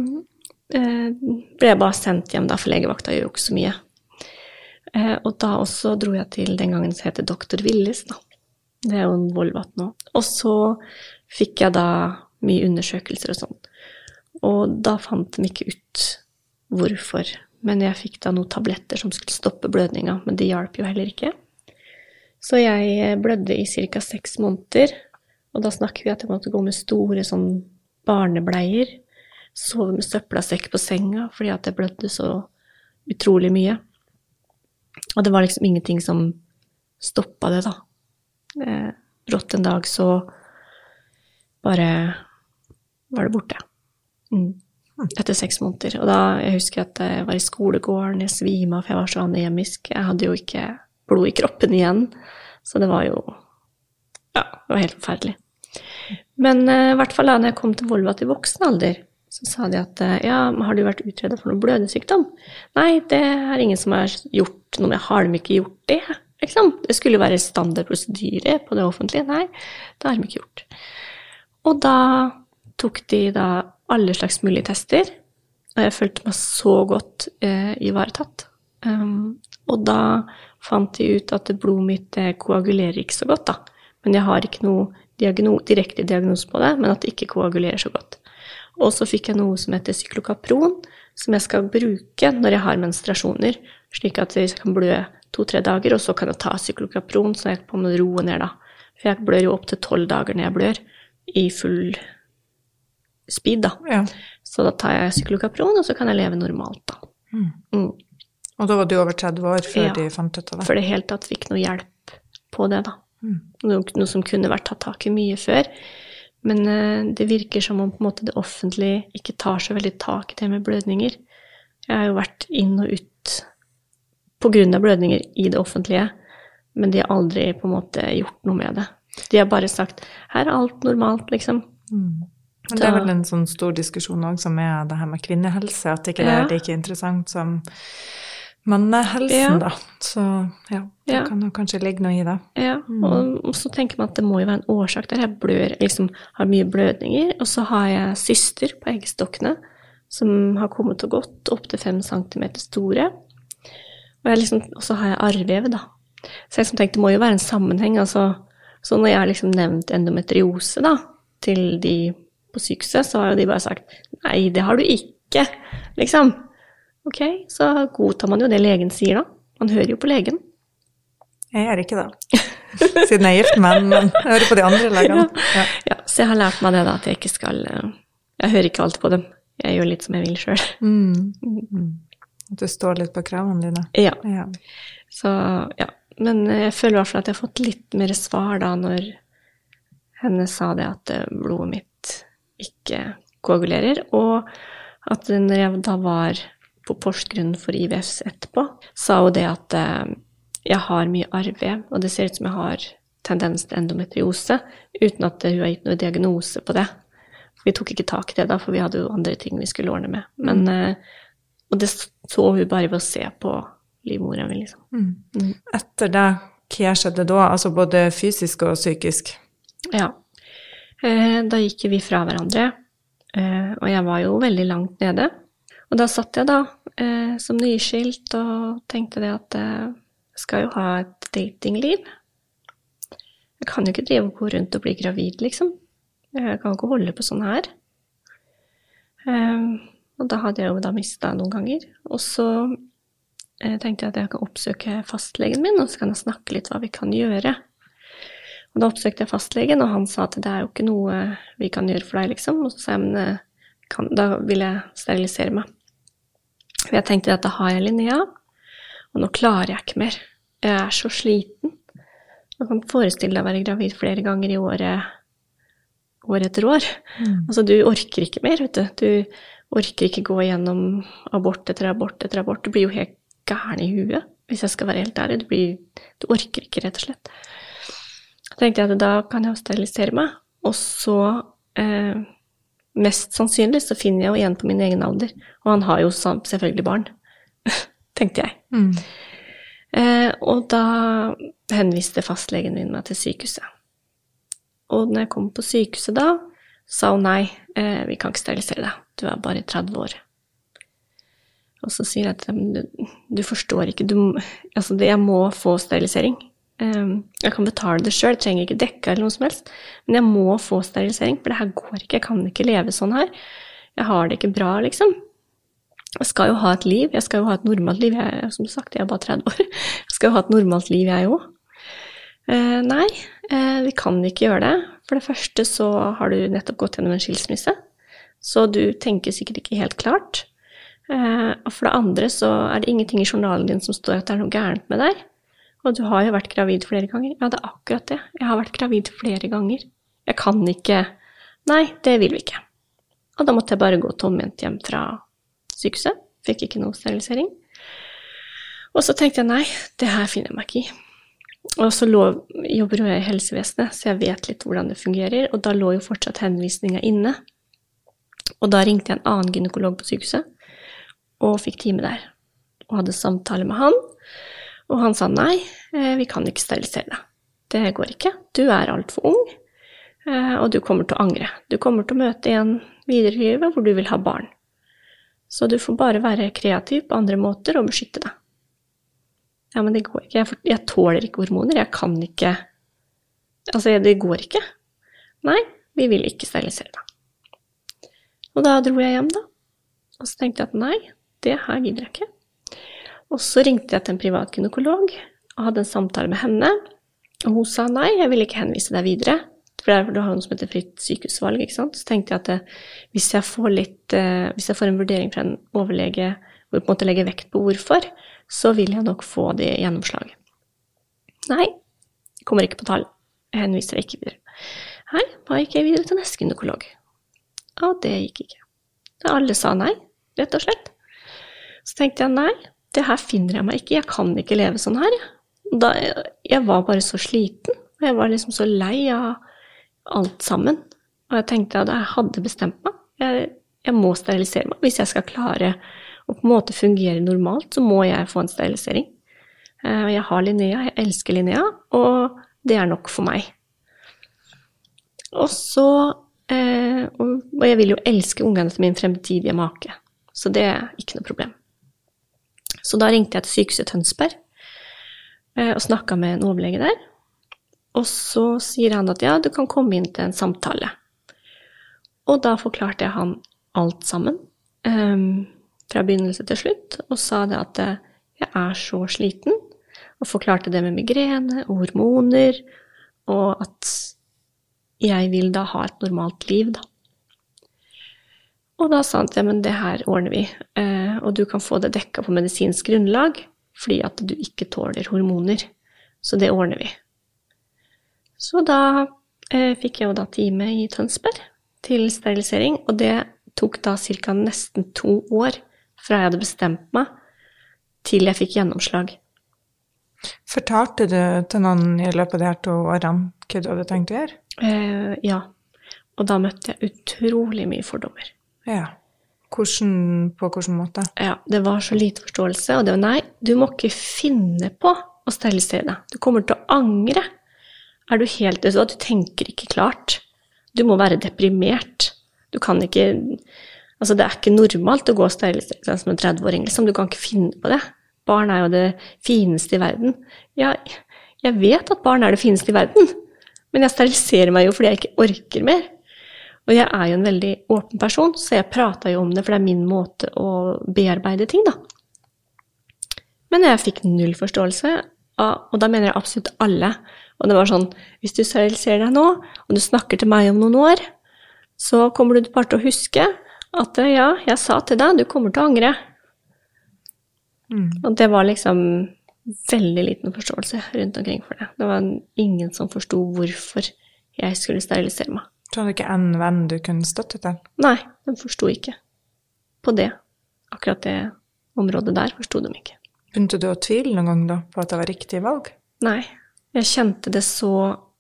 eh, ble jeg bare sendt hjem da, for legevakta gjør jo ikke så mye. Eh, og da også dro jeg til den gangen som heter doktor Willis da. Det er jo en Volvat nå. Og så fikk jeg da mye undersøkelser og sånn. Og da fant de ikke ut hvorfor. Men jeg fikk da noen tabletter som skulle stoppe blødninga, men det hjalp jo heller ikke. Så jeg blødde i cirka seks måneder, og da snakker vi at jeg måtte gå med store sånn barnebleier, sove med søppelsekk på senga, fordi at jeg blødde så utrolig mye. Og det var liksom ingenting som stoppet det da. Eh, brått en dag så bare var det borte. Mm. Etter seks måneder. Og da, jeg husker at jeg var i skolegården, jeg svima, for jeg var så anemisk. Jeg hadde jo ikke blod i kroppen igjen. Så det var jo, ja, det var helt forferdelig. Men eh, i hvert fall da, når jeg kom til Volvat i voksen alder, så sa de at, ja, har du vært utredet for noen blødesykdom? Nei, det er ingen som har gjort noe med, har de ikke gjort det? Liksom. Det skulle jo være standardprosedyre på det offentlige. Nei, det har de ikke gjort. Og da tok de da alle slags mulige tester, og jeg følte meg så godt eh, ivaretatt. Um, og da fant de ut at blodet mitt eh, koagulerer ikke så godt da. Men jeg har ikke noe diagno, direkte diagnose på det, men at det ikke koagulerer så godt. Og så fikk jeg noe som heter cyklokapron, som jeg skal bruke når jeg har menstruasjoner, slik at jeg kan blø to-tre dager, og så kan jeg ta cyklokapron, så jeg kan roe ned da. For jeg blør jo opp til tolv dager når jeg blør, i full speed da. Ja. Så da tar jeg cyklokapron, og så kan jeg leve normalt da. Mm. Mm. Og da var du over tretti år før ja, de fant ut av det? Ja, for det helt tatt fikk noe hjelp på det da. Mm. Noe, noe som kunne vært tatt tak i mye før. Men uh, det virker som om på en måte det offentlige ikke tar så veldig tak i det med blødninger. Jeg har jo vært inn og ut på grunn av blødninger i det offentlige, men de har aldri på en måte gjort noe med det. De har bare sagt, her er alt normalt liksom. Mm. Men det er vel en sånn stor diskusjon også med det her med kvinnehelse, at ikke det er like interessant som mannehelsen ja. Da. Så ja, det ja. Kan jo kanskje ligge noe i det. Ja, mm. og, og så tenker man at det må jo være en årsak der jeg blør, liksom har mye blødninger, og så har jeg syster på eggstokkene, som har kommet og gått opp til fem centimeter store, og, jeg liksom, og så har jeg arrvev da. Så jeg liksom tenkte, det må jo være en sammenheng, altså, så når jeg har liksom nevnt endometriose da, til de på sykehuset, så har jo de bare sagt, nei, det har du ikke, liksom. Ok, så godtar man jo det legen sier da. Man hører jo på legen. Jeg gjør ikke det. Siden jeg er gift, men jeg hører på de andre legene. Ja. Ja, så jeg har lært meg det da, at jeg ikke skal, jeg hører ikke alt på dem. Jeg gjør litt som jeg vil selv. Mm. Mm. At du står litt på kravene dine. Ja. ja. Så, ja. Men jeg føler i hvert fall at jeg har fått litt mer svar da, når henne sa det at blodet mitt ikke koagulerer, og at når jeg da var på Porsgrunn for I V F etterpå, sa hun det at eh, jeg har mye arrvev, og det ser ut som jeg har tendens til endometriose, uten at hun har gitt noen diagnose på det. Vi tok ikke tak i det da, for vi hadde jo andre ting vi skulle ordne med. Men, mm. eh, og det så hun bare ved å se på livmoren min, liksom. Mm. Mm. Etter det, hva skjedde da? Altså både fysisk og psykisk? Ja. Eh, da gikk vi fra hverandre, eh, og jeg var jo veldig langt nede. Og da satt jeg da eh, som nyskilt og tenkte det at jeg skal jo ha et datingliv. Jeg kan jo ikke drive og gå rundt og bli gravid, liksom. Jeg kan ikke holde på sånn her. Um, og da hadde jeg jo da mistet noen ganger. Og så eh, tenkte jeg at jeg kan oppsøke fastlegen min, og så kan jeg snakke litt hva vi kan gjøre. Og da oppsøkte jeg fastlegen, og han sa at det er jo ikke noe vi kan gjøre for deg, liksom. Og så sa jeg, men kan, da vil jeg sterilisere meg. For jeg tenkte at da har jeg Linnea, og nå klarer jeg ikke mer. Jeg er så sliten. Man kan forestille deg å være gravid flere ganger i året, år etter år. Mm. Altså, du orker ikke mer, vet du. Du orker ikke gå gjennom abort etter abort etter abort. Du blir jo helt gæren i huet, hvis jeg skal være helt ærlig. Du, blir, du orker ikke, rett og slett. Så tenkte jeg at da kan jeg sterilisere meg, og så eh, mest sannsynlig så finner jeg jo igjen på min egen alder, og han har jo selvfølgelig barn, tenkte jeg. Mm. Eh, og da henviste fastlegen min meg til sykehuset. Og når jeg kom på sykehuset da, sa hun nei, eh, vi kan ikke sterilisere deg, du er bare tretti år. Og så sier jeg at du, du forstår ikke, du, altså det, jeg må få sterilisering. Um, jeg kan betale det selv, jeg trenger ikke dekke eller noe som helst, men jeg må få sterilisering, for det her går ikke, jeg kan ikke leve sånn her. Jeg har det ikke bra, liksom. Jeg skal jo ha et liv, jeg skal jo ha et normalt liv, jeg, som du sagt, jeg er bare tretti år. Jeg skal jo ha et normalt liv, jeg også. Uh, nei, uh, vi kan ikke gjøre det. For det første så har du nettopp gått gjennom en skilsmisse, så du tenker sikkert ikke helt klart. Uh, og for det andre så er det ingenting i journalen din som står at det er noe gærent med deg. Og du har jo vært gravid flere ganger. Ja, det er akkurat det. Jeg har vært gravid flere ganger. Jeg kan ikke. Nei, det vil vi ikke. Og da måtte jeg bare gå tomhendt hjem fra sykehuset. Fikk ikke noe sterilisering. Og så tenkte jeg, nei, det her finner jeg meg ikke i. Og så lå, jobber jeg i helsevesenet, så jeg vet litt hvordan det fungerer. Og da lå jo fortsatt henvisningen inne. Og da ringte jeg en annen gynekolog på sykehuset, og fikk time der. Og hadde samtale med han. Og han sa nei, vi kan ikke sterilisere deg. Det går ikke. Du er alt for ung, og du kommer til å angre. Du kommer til å møte en videre i livet hvor du vil ha barn. Så du får bare være kreativ på andre måter og beskytte deg. Ja, men det går ikke. Jeg, jeg tåler ikke hormoner. Jeg kan ikke. Altså, det går ikke. Nei, vi vil ikke sterilisere deg. Og da dro jeg hjem da. Og så tenkte jeg at nei, det her gidder jeg ikke. Og så ringte jeg til en privat gynekolog og hadde en samtale med henne. Og hun sa nei, jeg vil ikke henvise deg videre. For det er, du har noe som heter fritt sykehusvalg, ikke sant? Så tenkte jeg at det, hvis, jeg får litt, eh, hvis jeg får en vurdering fra en overlege, hvor jeg på en måte legger vekt på hvorfor, så vil jeg nok få det gjennomslag. Nei, jeg kommer ikke på tall. Jeg henviser ikke videre. Nei, da gikk jeg videre til neste gynekolog. Ja, det gikk ikke. Da alle sa nei, rett og slett. Så tenkte jeg nei, det her finner jeg meg ikke, jeg kan ikke leve sånn her. Da, jeg var bare så sliten, og jeg var liksom så lei av alt sammen. Og jeg tenkte at jeg hadde bestemt meg. Jeg, jeg må sterilisere meg. Hvis jeg skal klare å på en måte fungere normalt, så må jeg få en sterilisering. Jeg har Linnea, jeg elsker Linnea, og det er nok for meg. Og så, og jeg vil jo elske ungene til min fremtidige make, så det er ikke noe problem. Så da ringte jeg til sykehuset Tønsberg og snakket med en overlege der. Og så sier han at ja, du kan komme inn til en samtale. Og da forklarte jeg han alt sammen, um, fra begynnelse til slutt, og sa det at jeg er så sliten, og forklarte det med migrene og hormoner, og at jeg vil da ha et normalt liv da. Og da sa han til, men det her ordner vi, eh, og du kan få det dekket på medisinsk grunnlag, fordi at du ikke tåler hormoner, så det ordner vi. Så da eh, fikk jeg jo da time i Tønsberg til sterilisering, og det tok da cirka nesten to år fra jeg hadde bestemt meg, til jeg fikk gjennomslag. Fortalte du til noen i løpet av de her to årene hva du hadde tenkt å gjøre? Eh, ja, og da møtte jeg utrolig mye fordommer. Ja, hvordan, på hvilken måte? Ja, det var så lite forståelse, og det var nei, du må ikke finne på å sterilisere deg. Du kommer til å angre. Er du helt død, du tenker ikke klart. Du må være deprimert. Du kan ikke, Altså, det er ikke normalt å gå og sterilisere seg som en tretti-åring, liksom. Du kan ikke finne på det. Barn er jo det fineste i verden. Ja, jeg vet at barn er det fineste i verden, men jeg steriliserer meg jo fordi jeg ikke orker mer. Og jeg er jo en veldig åpen person, så jeg prater jo om det, for det er min måte å bearbeide ting, da. Men jeg fikk null forståelse, og da mener jeg absolutt alle. Og det var sånn, hvis du steriliserer deg nå, og du snakker til meg om noen år, så kommer du bare til å huske at ja, jeg sa til deg, du kommer til å angre. Mm. Og det var liksom veldig liten forståelse rundt omkring for det. Det var ingen som forstod hvorfor jeg skulle sterilisere meg. Så hadde ikke en venn du kunne støtte til? Nei, de forstod ikke på det. Akkurat det området der forstod de ikke. Begynte du å tvile noen gang da, på at det var riktig valg? Nei, jeg kjente det så,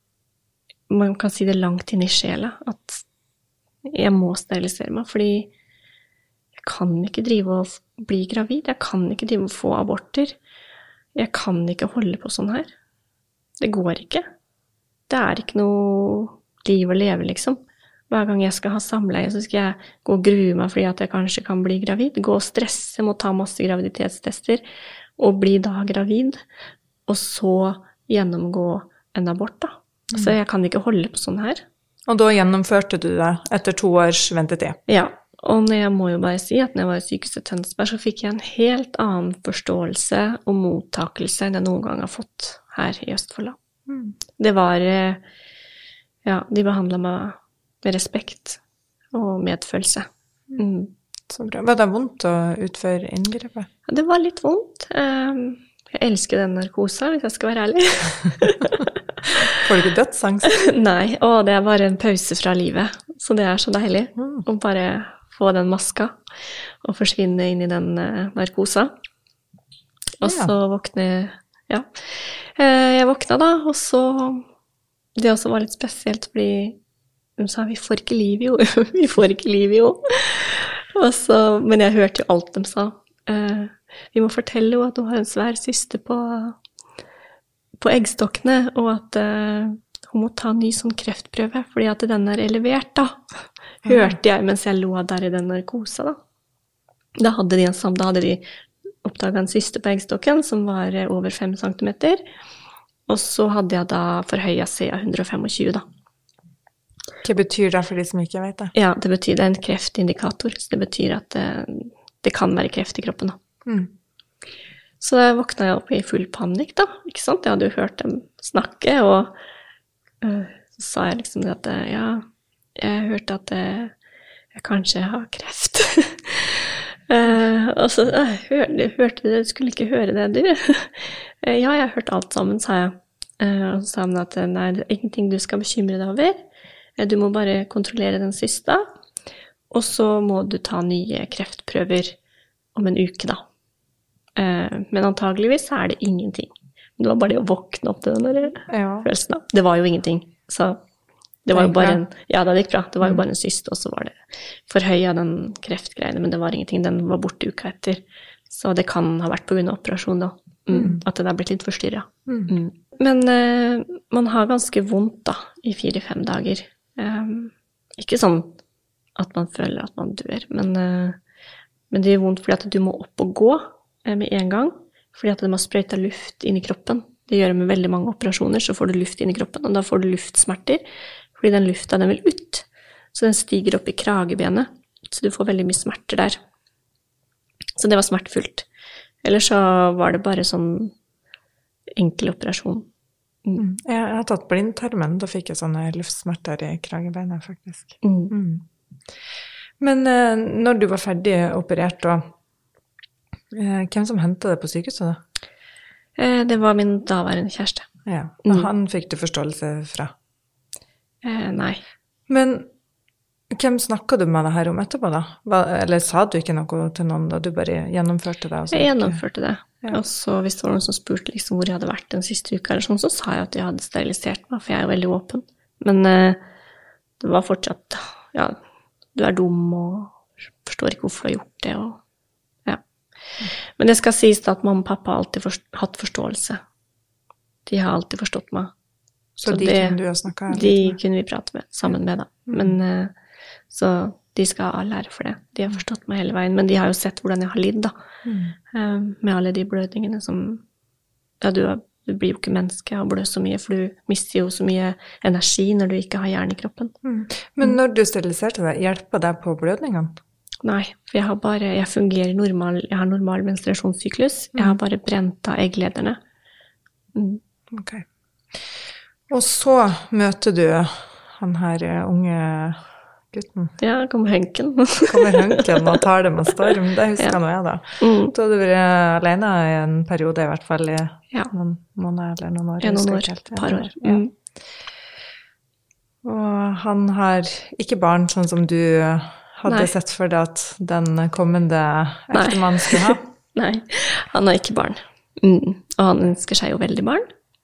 man kan si det langt inn i sjela, at jeg må sterilisere meg, fordi jeg kan ikke drive og bli gravid, jeg kan ikke drive og få aborter, jeg kan ikke holde på sånn her. Det går ikke. Det er ikke noe liv å leve, liksom. Hver gang jeg skal ha samleie, så skal jeg gå og grue meg fordi at jeg kanskje kan bli gravid, gå og stresse, må ta masse graviditetstester, og bli da gravid, og så gjennomgå en abort, da. Mm. Så jeg kan ikke holde på sånn her. Og da gjennomførte du det etter to års ventetid? Ja, og jeg må jo bare si at når jeg var i sykehuset i Tønsberg, så fikk jeg en helt annen forståelse og mottakelse enn jeg noen gang har fått her i Østfold. Mm. Det var, ja, de behandlet meg med respekt og medfølelse. Mm. Så bra. Var det vondt å utføre inngrepet? Ja, det var litt vondt. Jeg elsker den narkosa, hvis jeg skal være ærlig. Får du ikke dødsangst? Nei, å, det er bare en pause fra livet. Så det er så deilig mm. å bare få den maska og forsvinne inn i den narkosa. Og så ja. våkne, ja. Jeg våkna da, og så, det også var litt spesielt, fordi hun sa, vi får ikke liv jo, vi får ikke liv jo. Og så, men jeg hørte jo alt de sa. Uh, vi må fortelle jo at hun har en svær syste på, på eggstokkene, og at uh, hun må ta en ny sånn kreftprøve, fordi at den er elevert, da. Hørte jeg mens jeg lå der i den narkosa, da. Da hadde de en sam, da hadde de oppdaget en syste på eggstokken, som var over fem centimeter, og så hadde jeg da forhøyet C A one twenty-fem, da. Hva betyr det for de som ikke vet det? Ja, det betyr det er en kreftindikator, så det betyr at det, det kan være kreft i kroppen. Da. Mm. Så da våkna jeg opp i full panikk, da, ikke sant? Jeg hadde jo hørt dem snakke, og uh, så sa jeg liksom det at, ja, jeg hørte at uh, jeg kanskje har kreft. uh, og så uh, hørte, hørte du det, du skulle ikke høre det, du. uh, ja, jeg har hørt alt sammen, sa jeg. Uh, og så sa han at nei, det er ingenting du skal bekymre deg over. Du må bare kontrollere den systa, og så må du ta nye kreftprøver om en uke, da. Men antageligvis er det ingenting. Det var bare det å våkne opp til den der ja. følelsen da. Det var jo ingenting. Så det var jo bare en, ja, det gikk bra. Det var jo bare en syste, og så var det forhøyet den kreftgreiene, men det var ingenting. Den var borte uka etter. Så det kan ha vært på grunn av operasjon da. Mm. Mm. At den er blitt litt forstyrret. Mm. Mm. Men uh, man har ganske vondt da, i fire-fem dager. Um, ikke sånn at man føler at man dør, men, uh, men det gjør vondt fordi at du må opp og gå uh, med en gang, fordi at de har sprøytet luft inn i kroppen. Det gjør det med veldig mange operasjoner, så får du luft inn i kroppen, og da får du luftsmerter, fordi den lufta den vil ut. Så den stiger opp i kragebenet, så du får veldig mye smerter der. Så det var smertefullt. Eller så var det bare sånn enkel operasjon. Mm. Jeg har tatt blindtarmen, da fikk jeg sånne luftsmerter i kragebenet, faktisk. Mm. Mm. Men eh, når du var ferdig operert, da, eh, hvem som hentet deg på sykehuset da? Eh, det var min daværende kjæreste. Ja, og mm. han fikk du forståelse fra? Eh, nei. Men hvem snakket du med deg her om etterpå da? Hva, eller sa du ikke noe til noen da du bare gjennomførte det? Jeg gjennomførte det. Ja. Og så hvis det var noen som spurte liksom hvor jeg hadde vært den siste uka, eller sånn, så sa jeg at jeg hadde sterilisert meg, for jeg er jo veldig åpen. Men eh, det var fortsatt, ja, du er dum og forstår ikke hvorfor du har gjort det. Og, ja. Men det skal sies da at mamma og pappa har alltid forst- hatt forståelse. De har alltid forstått meg. Så, så de det, kunne du ha snakket med? De kunne vi prate med, sammen med da. Men eh, så de skal ha lære for det. De har forstått meg hele veien, men de har jo sett hvordan jeg har lidd da. Mm. Um, med alle de blødningene som, ja, du, har, du blir jo ikke menneske og blød så mye, for du mister jo så mye energi når du ikke har jern i kroppen. Mm. Men når du steriliserte deg, hjelper det på blødningene? Nei, for jeg har bare, jeg fungerer normal, jeg har normal menstruasjonssyklus, mm. jeg har bare brent av egglederne. Mm. Ok. Og så møter du han her unge gutten. Ja, kommer Hønken. kommer Hønken og tar det med storm, det husker ja. Nå jeg da. Mm. Du hadde vært alene i en periode, i hvert fall i ja. Noen måneder eller noen år. Ja, noen år, et par år. Ja. Og han har ikke barn sånn som du hadde Nei. Sett for deg at den kommende ektemannen skulle ha? Nei, han har ikke barn. Mm. Og han ønsker seg jo veldig barn.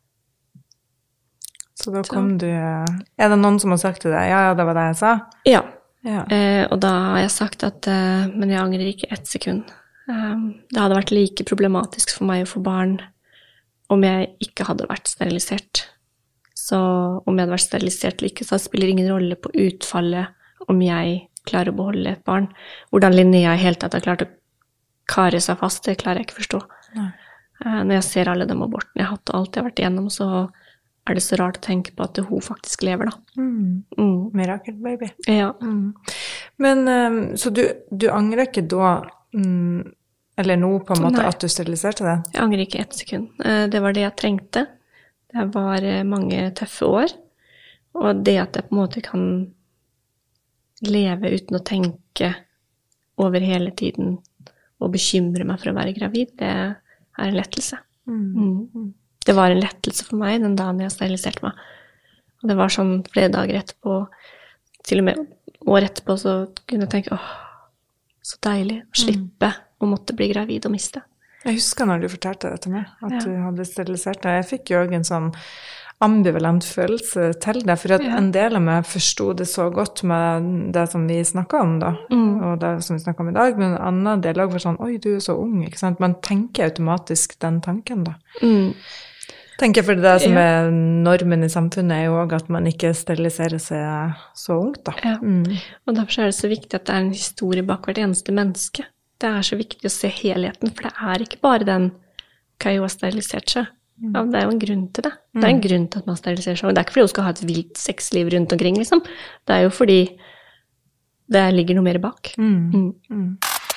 Så da kom Så. du... Er det noen som har sagt til deg, ja, ja, det var det jeg sa? Ja, ja. Eh, og da har jeg sagt at, eh, men jeg angrer ikke ett sekund. Eh, det hadde vært like problematisk for meg å få barn om jeg ikke hadde vært sterilisert. Så om jeg hadde vært sterilisert eller ikke, så spiller ingen rolle på utfallet om jeg klarer å beholde et barn. Hvordan Linnea i hele tatt har klart å kare seg fast, det klarer jeg ikke forstå. Nei. Når jeg ser alle de abortene jeg har hatt og alt jeg har vært igjennom, så er det så rart å tenke på at hun faktisk lever da. Mm. Mm. Miracle baby. Ja. Mm. Men, um, så du, du angrer ikke da, um, eller nå på en måte, Nei. At du steriliserte det? Jeg angrer ikke ett sekund. Det var det jeg trengte. Det var mange tøffe år, og det at jeg på en måte kan leve uten å tenke over hele tiden og bekymre meg for å være gravid, det er en lettelse. Mm. Mm. Det var en lettelse for meg den dagen jeg steriliserte meg. Og det var sånn flere dager etterpå, til og med år etterpå, så kunne jeg tenke, åh, så deilig å slippe mm. å måtte bli gravid og miste. Jeg husker når du fortalte det til meg, at ja. Du hadde sterilisert deg. Jeg fikk jo en sånn ambivalent følelse til det, for at ja. En del av meg forstod det så godt med det som vi snakket om da, mm. og det som vi snakket om i dag, men en annen del også var sånn, oi, du er så ung, ikke sant? Man tenker automatisk den tanken da. Mm. Tenker for det som ja. Er normen i samfunnet er jo også at man ikke steriliserer seg så ungt da. Ja. Mm. Og derfor er det så viktig at det er en historie bak hvert eneste menneske. Det er så viktig å se helheten, for det er ikke bare den hva hun har sterilisert seg. Ja, det er jo en grunn til det. Det er en grunn til at man steriliserer seg. Og det er ikke fordi hun skal ha et vilt sexliv rundt omkring, liksom. Det er jo fordi det ligger noe mer bak. Mm. Mm. Mm.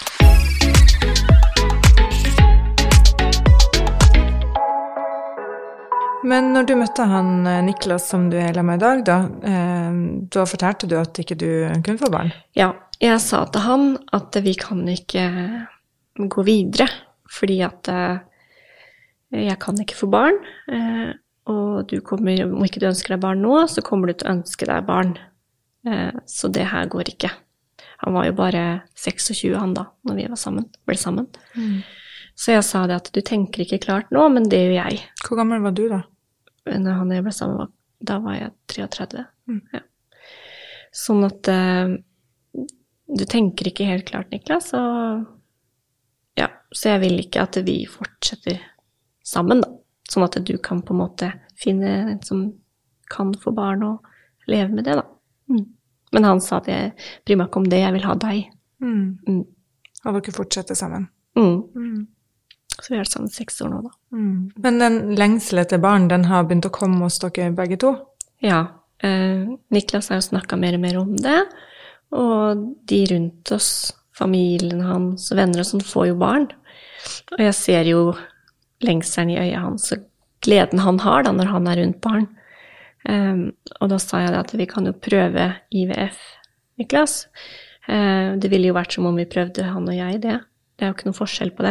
Men når du møtte han Niklas som du er med i dag, da, eh, da fortalte du at ikke du kunne få barn? Ja, jeg sa til han at vi kan ikke gå videre, fordi at jeg kan ikke få barn, og du kommer, om ikke du ønsker deg barn nå, så kommer du til å ønske deg barn. Så det her går ikke. Han var jo bare seksogtjue han da, når vi var sammen, ble sammen. Mm. Så jeg sa det at du tenker ikke klart nå, men det gjør jeg. Hvor gammel var du da? Når han og jeg ble sammen, da var jeg treogtredve. Mm. Ja. Sånn at uh, du tenker ikke helt klart, Niklas, og ja, så jeg vil ikke at vi fortsetter sammen da, sånn at du kan på en måte finne en som kan få barn og leve med det da. Mm. Men han sa at jeg bryr meg ikke om det, jeg vil ha deg. Mm. Mm. Og dere fortsetter sammen. Mm. Mm. Så vi har vært sammen seks år nå da. Mm. Men den lengsel etter barn, den har begynt å komme hos dere begge to? Ja, eh, Niklas har jo snakket mer og mer om det, og de rundt oss, familien hans, venner og sånn, får jo barn. Og jeg ser jo lengselen i øyet hans, og gleden han har da når han er rundt barn. Um, og da sa jeg at vi kan jo prøve I V F, Niklas. Uh, det ville jo vært som om vi prøvde han og jeg det. Det er jo ikke noen forskjell på det.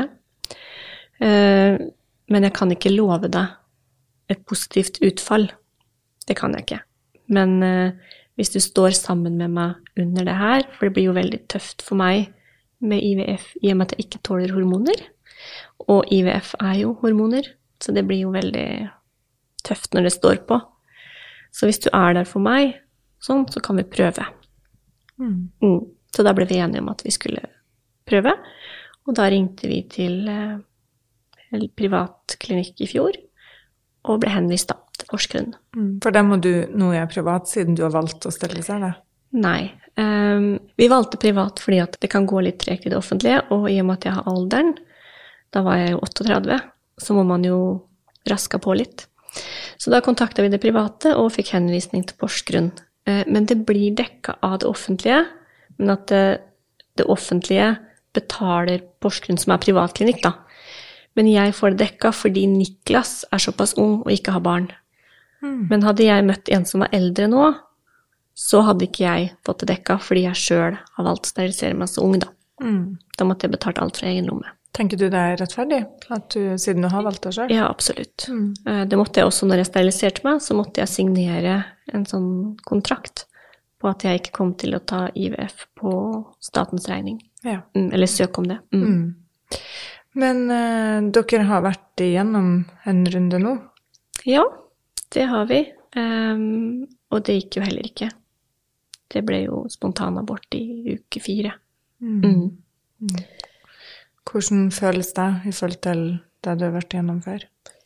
Uh, men jeg kan ikke love deg et positivt utfall. Det kan jeg ikke. Men uh, hvis du står sammen med meg under det her, for det blir jo veldig tøft for meg med I V F i og med at jeg ikke tåler hormoner, og I V F er jo hormoner, så det blir jo veldig tøft når det står på. Så hvis du er der for meg, sånn, så kan vi prøve. Mm. Mm. Så da ble vi enige om at vi skulle prøve, og da ringte vi til eh, en privat klinikk i fjor, og ble henvist da til Porsgrunn. Mm. For dem må du nå er privat, siden du har valgt å sterilisere deg? Nei. Um, vi valgte privat fordi at det kan gå litt tregt i det offentlige, og i og med at jeg har alderen, da var jeg jo trettioåtte, så må man jo raske på litt. Så da kontaktet vi det private og fikk henvisning til Porsgrunn. Uh, men det blir dekket av det offentlige, men at det, det offentlige betaler Porsgrunn som er privatklinikk da. Men jeg får det dekket fordi Niklas er såpass ung og ikke har barn. Mm. Men hadde jeg møtt en som var eldre nå, så hadde ikke jeg fått det dekket, fordi jeg selv har valgt å sterilisere meg så ung da. Mm. Da måtte jeg betalt alt fra egen lomme. Tenker du det er rettferdig, at du, siden du har valgt det selv? Ja, absolutt. Mm. Det måtte jeg også når jeg steriliserte meg, så måtte jeg signere en sånn kontrakt på at jeg ikke kom til å ta I V F på statens regning. Ja. Mm, eller søke om det. Mm. Mm. Men uh, dere har vært igjennom en runde nå? Ja, det har vi. Um, og det gikk jo heller ikke. Det ble jo spontanabort i uke fire. Mm. Mm. Mm. Hvordan føles det I forhold til det du har vært igjennom før?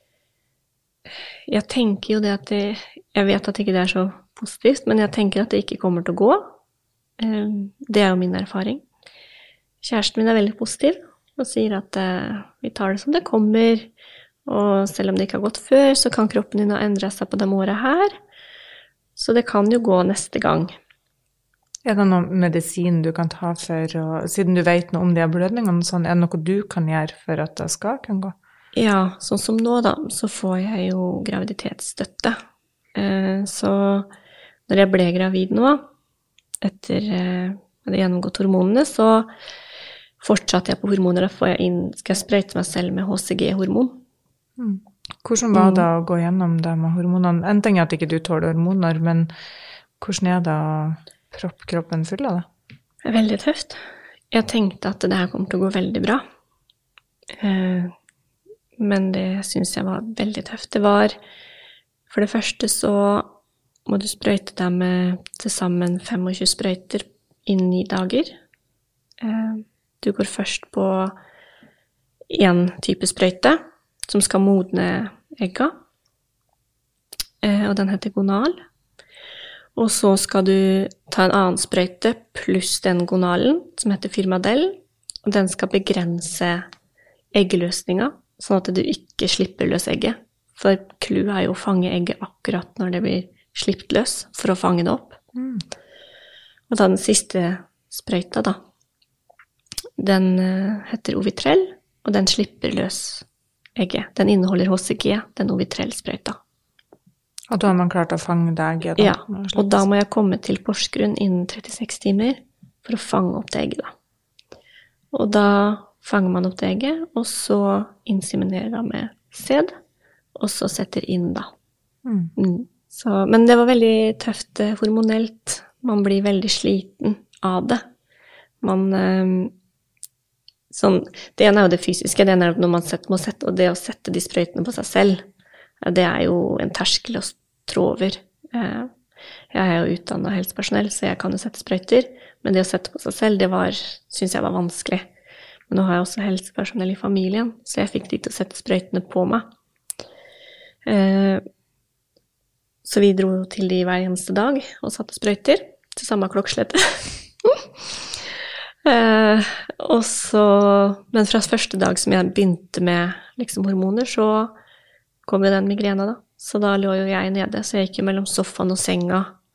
Jeg tenker jo det at det, jeg vet at ikke det er så positivt, men jeg tenker at det ikke kommer til å gå. Det er jo min erfaring. Kjæresten min er veldig positiv og sier at uh, vi tar det som det kommer, og selv om det ikke har gått før, så kan kroppen din ha endret seg på de årene her. Så det kan jo gå neste gang. Er det noen medisin du kan ta for, og, siden du vet noe om de blødningene, sånn, er det noe du kan gjøre for at det skal kunne gå? Ja, sånn som nå da, så får jeg jo graviditetsstøtte. Uh, så når jeg ble gravid nå, etter uh, at jeg gjennomgått hormonene, så fortsatte jeg på hormoner, da får jeg inn, skal jeg sprøyte meg selv med H C G-hormon. Mm. Hvordan var det å gå gjennom det med hormonene? En ting er at ikke du tåler hormoner, men hvordan er det å proppe kroppen full av det? Det er veldig tøft. Jeg tenkte at det her kommer til å gå veldig bra. Eh, men det synes jeg var veldig tøft. Det var, for det første så må du sprøyte deg med til sammen tjuefem sprøyter innen ni dager. Eh, du går først på en type sprøyte, som skal modne egga, eh, og den heter Gonal. Og så skal du ta en annen sprøyte pluss den Gonalen, som heter Firmadel, og den skal begrense eggeløsninga, sånn at du ikke slipper løs egget. For clouet er jo å fange egget akkurat når det blir slippet løs, for å fange det opp. Mm. Og da den siste sprøyta da, den uh, heter Ovitrell, og den slipper løs egget. Den inneholder H C G, den Ovitrell-sprøyta. Og da har man klart å fange det egget? Da, ja, og da må jeg komme til Porsgrunn innen trettiseks timer for å fange opp det egget da. Og da fanger man opp det egget, og så inseminerer det med sæd, og så setter inn da. Mm. Mm. Så, men det var veldig tøft hormonelt. Man blir veldig sliten av det. Man... Um, Sånn, det ene er jo det fysiske, det ene er når man setter, må sette, og det å sette de sprøytene på seg selv, det er jo en terskel å trå over. Jeg er jo utdannet helsepersonell, så jeg kan jo sette sprøyter, men det å sette på seg selv, det var, synes jeg var vanskelig. Men nå har jeg også helsepersonell i familien, så jeg fikk de til å sette sprøytene på meg. Så vi dro til de hver eneste dag og satte sprøyter til samme klokkeslette. Uh, og så, men fra første dag som jeg begynte med liksom, hormoner, så kom jo den migrena da. Så da lå jo jeg nede, så jeg gikk jo mellom sofaen og senga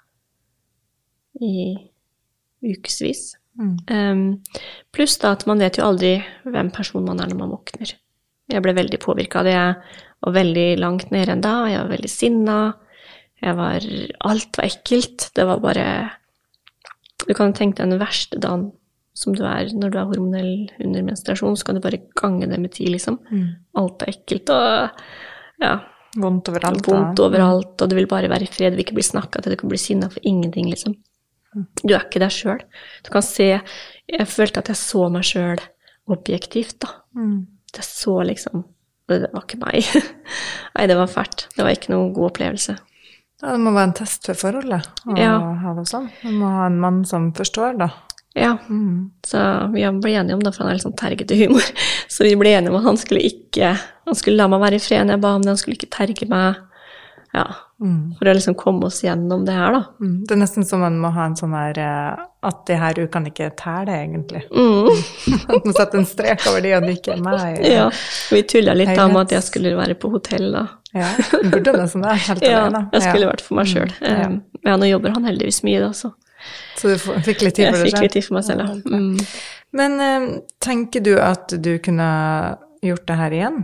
i ukesvis. Mm. Um, pluss da at man vet jo aldri hvem person man er når man våkner. Jeg ble veldig påvirket av det. Jeg var veldig langt nede enn da, jeg var veldig sinnet. Jeg var, alt var ekkelt. Det var bare, du kan tenke deg den verste dagen som du er når du er hormonell under menstruasjon, så kan du bare gange det med tid, liksom. Mm. Alt er ekkelt, og ja. Vondt overalt. Vondt overalt, og du vil bare være i fred, du vil ikke bli snakket til, du kan bli sinnet for ingenting, liksom. Mm. Du er ikke deg selv. Du kan se, jeg følte at jeg så meg selv objektivt, da. Mm. Det så liksom, det var ikke meg. Nei, det var fælt. Det var ikke noen god opplevelse. Ja, det må være en test for forholdet, å ja. Ha det sånn. Du må ha en mann som forstår, da. Ja, mm. Så vi ble enige om det, for han er litt sånn tergete humor. Så vi ble enige om at han skulle ikke, han skulle la meg være i fred når jeg ba om det, han skulle ikke terge meg. ja, for å liksom komme oss gjennom det her, da. Mm. Det er nesten som man må ha en sånn her, at det her ukene ikke tæler, egentlig. Mm. At man setter en strek over det, og det ikke er meg. Ja, vi tullet litt om at jeg skulle være på hotell, da. Ja, burde nesten det, helt alene. Ja, jeg skulle vært for meg selv. Mm. Ja. ja, nå jobber han heldigvis mye, da, så. Så du fikk litt tid for deg selv? Jeg fikk litt tid for meg selv, ja. Mm. Men eh, tenker du at du kunne gjort det her igjen?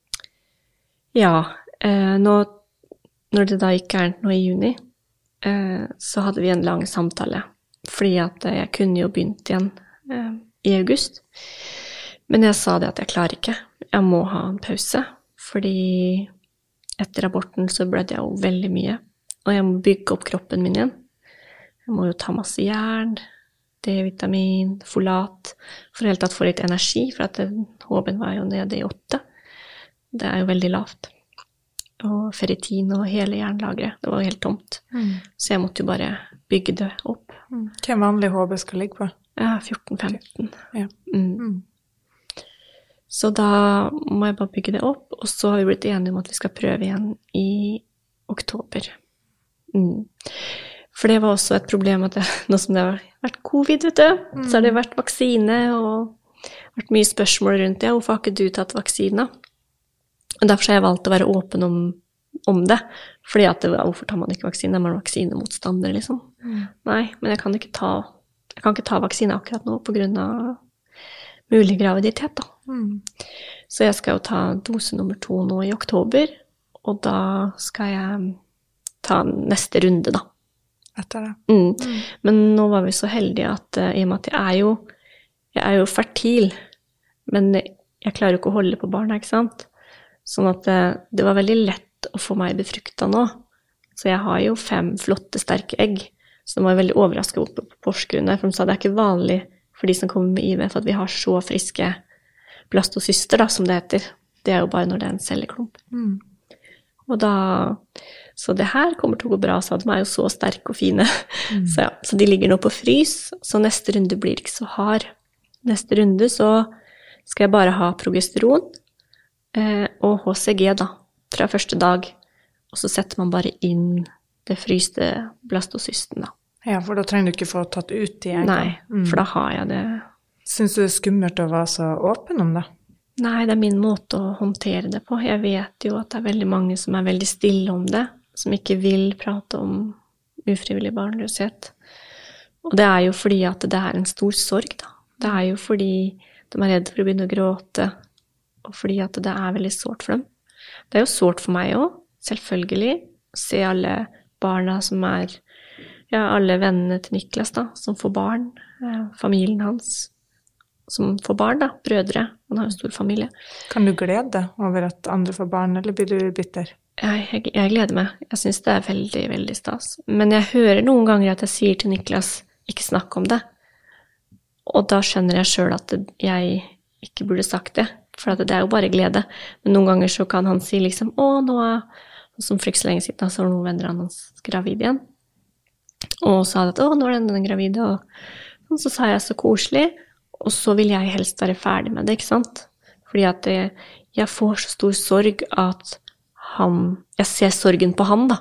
Ja, eh, nå, når det da gikk gærent nå i juni, eh, så hadde vi en lang samtale, fordi at jeg kunne jo begynt igjen eh, i august. Men jeg sa det at jeg klarer ikke, jeg må ha en pause, fordi etter aborten så blødde jeg jo veldig mye, og jeg må bygge opp kroppen min igjen. Jeg må jo ta masse jern, D-vitamin, folat, for helt tatt få litt energi, for at H B-en var jo nede i åtte. Det er jo veldig lavt. Og ferritin og hele jernlagret, det var jo helt tomt. Mm. Så jeg måtte jo bare bygge det opp. Mm. Hva er vanlig H B skal ligge på? Ja, fjorten femten. Ja. Mm. Mm. Så da må jeg bare bygge det opp, og så har vi blitt enige om at vi skal prøve igjen i oktober. Mm. For det var også et problem at det, nå som det har vært covid, vet du, mm. så har det vært vaksine og vært mye spørsmål rundt det. Hvorfor har ikke du tatt vaksine? Og derfor har jeg valgt å være åpen om, om det. Fordi at det, hvorfor tar man ikke vaksine? Er man vaksinemotstander, liksom? Mm. Nei, men jeg kan ikke ta, jeg kan ikke ta vaksine akkurat nå på grunn av mulig graviditet, da. Mm. Så jeg skal jo ta dose nummer to nå i oktober, og da skal jeg ta neste runde, da. Etter det. Mm. Mm. Men nå var vi så heldige at uh, i og med at jeg er jo, jeg er jo fertil, men jeg klarer jo ikke å holde på barna, ikke sant? Sånn at uh, det var veldig lett å få meg befrukta nå. Så jeg har jo fem flotte, sterke egg, så de var veldig overrasket oppe på Porsgrunn, for de sa det er ikke vanlig for de som kommer med I V F at vi har så friske blastocyster, da, som det heter. Det er jo bare når det er en celleklump. Mm. Og da, så det her kommer til å gå bra, så de er jo så sterke og fine. Mm. Så, ja, så de ligger nå på frys, så neste runde blir ikke så hard. Neste runde så skal jeg bare ha progesteron eh, og H C G da, fra første dag. Og så setter man bare inn det fryste blastocysten da. Ja, for da trenger du ikke få tatt ut de eggene. Nei, mm. for da har jeg det. Synes du det er skummelt å være så åpen om det? Nei, det er min måte å håndtere det på. Jeg vet jo at det er veldig mange som er veldig stille om det, som ikke vil prate om ufrivillig barnløshet. Og det er jo fordi at det er en stor sorg, da. Det er jo fordi de er redde for å begynne å gråte, og fordi at det er veldig sårt for dem. Det er jo sårt for meg også, selvfølgelig, å se alle barna som er, ja, alle vennene til Niklas da, som får barn, familien hans, som får barn da, brødre, han har jo stor familie. Kan du glede deg over at andre får barn, eller blir du bitter? Jeg, jeg, jeg gleder meg. Jeg synes det er veldig, veldig stas. Men jeg hører noen ganger at jeg sier til Niklas, ikke snakk om det. Og da skjønner jeg selv at jeg ikke burde sagt det, for at det er jo bare glede. Men noen ganger så kan han si liksom, å, nå er, som for ikke så lenge siden, så var noen venner av hans gravid igjen. Og sa at, å, nå er den, den gravide, og, og så sa jeg så koselig, og så vil jeg helst være ferdig med det, ikke sant? Fordi at det, jeg får så stor sorg at han, jeg ser sorgen på han da.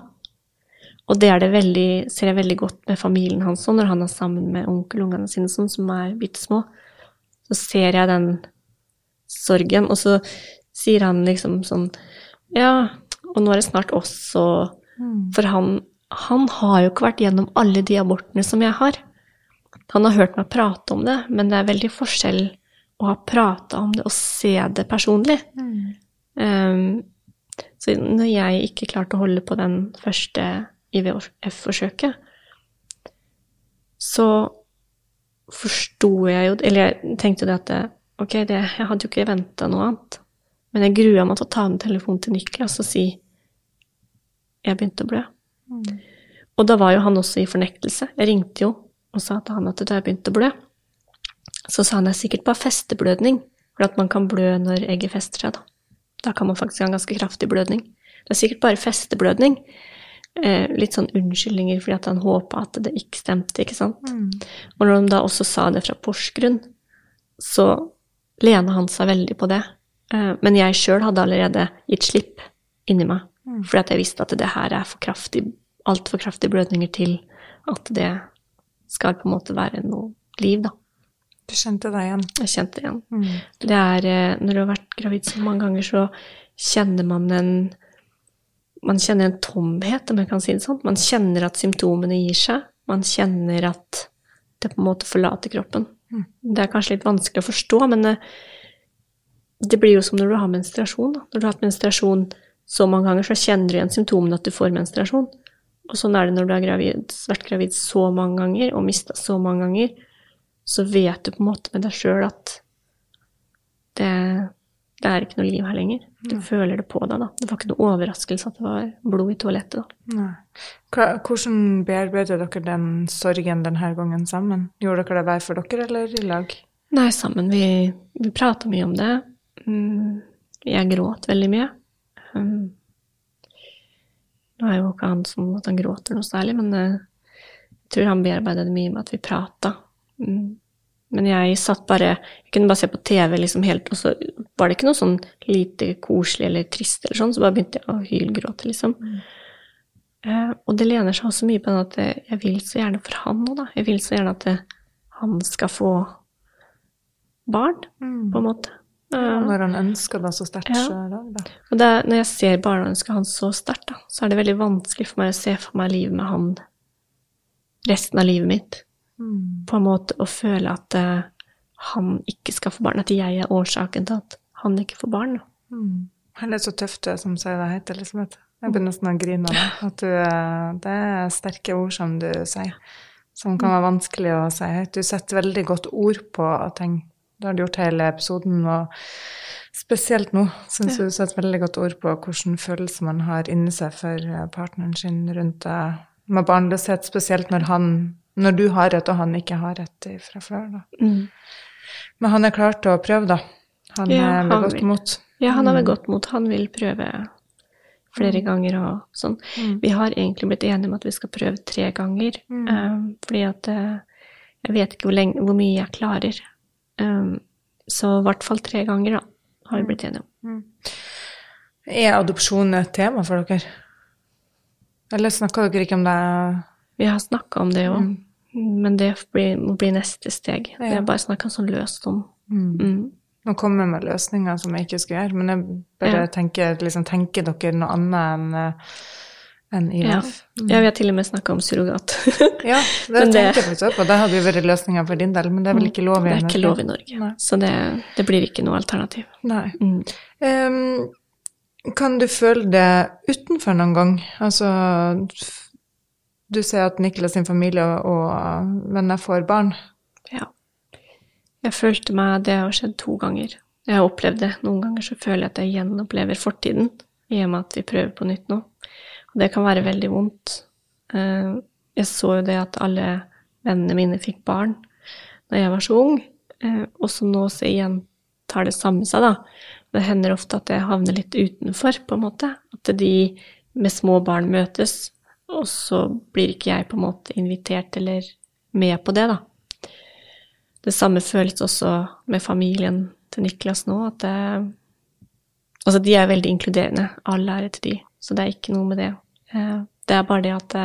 Og det er det veldig, ser jeg veldig godt med familien hans, og når han er sammen med onkelungene sine, sånn, som er bittesmå, så ser jeg den sorgen, og så sier han liksom sånn, ja, og nå er det snart oss, og, mm. for han, han har jo ikke vært gjennom alle de abortene som jeg har. Han har hørt meg prate om det, men det er veldig forskjell å ha pratet om det og se det personlig. Mm. Um, så når jeg ikke klarte å holde på den første I V F-forsøket, så forstod jeg jo, eller jeg tenkte det at, det, ok, det, jeg hadde jo ikke ventet noe annet, men jeg gruet meg til å ta en telefon til Niklas og si, jeg begynte å blø. Mm. Og da var jo han også i fornektelse. Jeg ringte jo og sa til han at da jeg begynte å blø. Så sa han det er sikkert bare festeblødning, for at man kan blø når egget fester seg da. Da kan man faktisk ha en ganske kraftig blødning. Det er sikkert bare festeblødning. Eh, litt sånn unnskyldninger, fordi at han håpet at det ikke stemte, ikke sant? Mm. Og når de da også sa det fra Porsgrunn, så lenet han seg veldig på det. Eh, men jeg selv hadde allerede gitt slipp inni meg. Mm. For at jeg visste at det her er for kraftig, alt for kraftige blødninger til at det skal på en måte være noe liv, da. Du kjente deg igjen? Jeg kjente det igjen. Mm. Det er, når du har vært gravid så mange ganger, så kjenner man en, man kjenner en tomhet, om jeg kan si det sånn. Man kjenner at symptomene gir seg. Man kjenner at det på en måte forlater kroppen. Mm. Det er kanskje litt vanskelig å forstå, men det, det blir jo som når du har menstruasjon. Da. Når du har hatt menstruasjon så mange ganger, så kjenner du igjen symptomene at du får menstruasjon. Og sånn er det når du har gravid, vært gravid så mange ganger, og mistet så mange ganger, så vet du på en måte med deg selv at det, det er ikke noe liv her lenger. Du mm. føler det på deg da. Det var ikke noe overraskelse at det var blod i toalettet da. Nei. Hvordan bearbeidet dere den sorgen denne gangen sammen? Gjorde dere det hver for dere eller i lag? Nei, sammen. Vi, vi pratet mye om det. Jeg gråt veldig mye. Nå er jo ikke han sånn at han gråter noe særlig, men jeg tror han bearbeidet det mye med at vi pratet. Men jeg satt bare, jeg kunne bare se på T V liksom helt, og så var det ikke noe sånn lite koselig eller trist eller sånn, så bare begynte jeg å hylgråte liksom. Mm. Uh, og det lener seg også mye på den at jeg vil så gjerne for han nå da, jeg vil så gjerne at han skal få barn, mm. på en måte. Uh, ja, når han ønsker det så sterkt ja. Selv da. Og det, når jeg ser barna ønsker han så sterkt da, så er det veldig vanskelig for meg å se for meg livet med han resten av livet mitt. Mm. På en måte å føle at uh, han ikke skal få barn, at jeg er årsaken til at han ikke får barn. Mm. Han er så tøft du som sier det heter, Elisabeth. Jeg begynner nesten å grine av det. At du, det er sterke ord som du sier, som kan være vanskelig å si. Du setter veldig godt ord på ting. Det har du gjort hele episoden, og spesielt nå synes ja. Du setter veldig godt ord på hvordan følelser man har inni seg for partneren sin rundt det med barnløshet, spesielt når han Når du har rett, og han ikke har rett fra før, da. Mm. Men han er klar til å prøve, da. Han ja, er ved godt mot. Ja, han er ved godt mot. Han vil prøve flere mm. ganger og sånn. Mm. Vi har egentlig blitt enige om at vi skal prøve tre ganger, mm. um, fordi at uh, jeg vet ikke hvor, lenge, hvor mye jeg klarer. Um, så i hvert fall tre ganger, da, har vi blitt enige om. Mm. Er adopsjon et tema for dere? Eller snakker dere ikke om det? Vi har snakket om det også. Mm. Men det blir, må bli neste steg. Ja. Jeg bare snakker sånn løst om. Mm. Mm. Nå kommer jeg med løsninger som jeg ikke skal gjøre, men jeg bare ja. tenker, liksom, tenker dere noe annet enn, enn I V F? Ja. Mm. ja, vi har til og med snakket om surrogat. ja, det tenker jeg faktisk på. Det hadde jo vært løsninger for din del, men det er vel ikke lov i Norge? Det er ikke lov i Norge, Nei. Så det, det blir ikke noe alternativ. Nei. Mm. Um, kan du føle det utenfor noen gang? Altså... Du ser at Niklas sin familie og venner får barn. Ja. Jeg følte meg, det har skjedd to ganger. Jeg har opplevd det. Noen ganger så føler jeg at jeg gjenopplever fortiden, i og med at vi prøver på nytt nå. Og det kan være veldig vondt. Jeg så jo det at alle vennene mine fikk barn når jeg var så ung, og så nå så igjen tar det samme seg da. Det hender ofte at jeg havner litt utenfor, på en måte. At de med små barn møtes, og så blir ikke jeg på en måte invitert eller med på det da. Det samme føles også med familien til Niklas nå, at det, altså de er veldig inkluderende, all ære til de, så det er ikke noe med det. Det er bare det at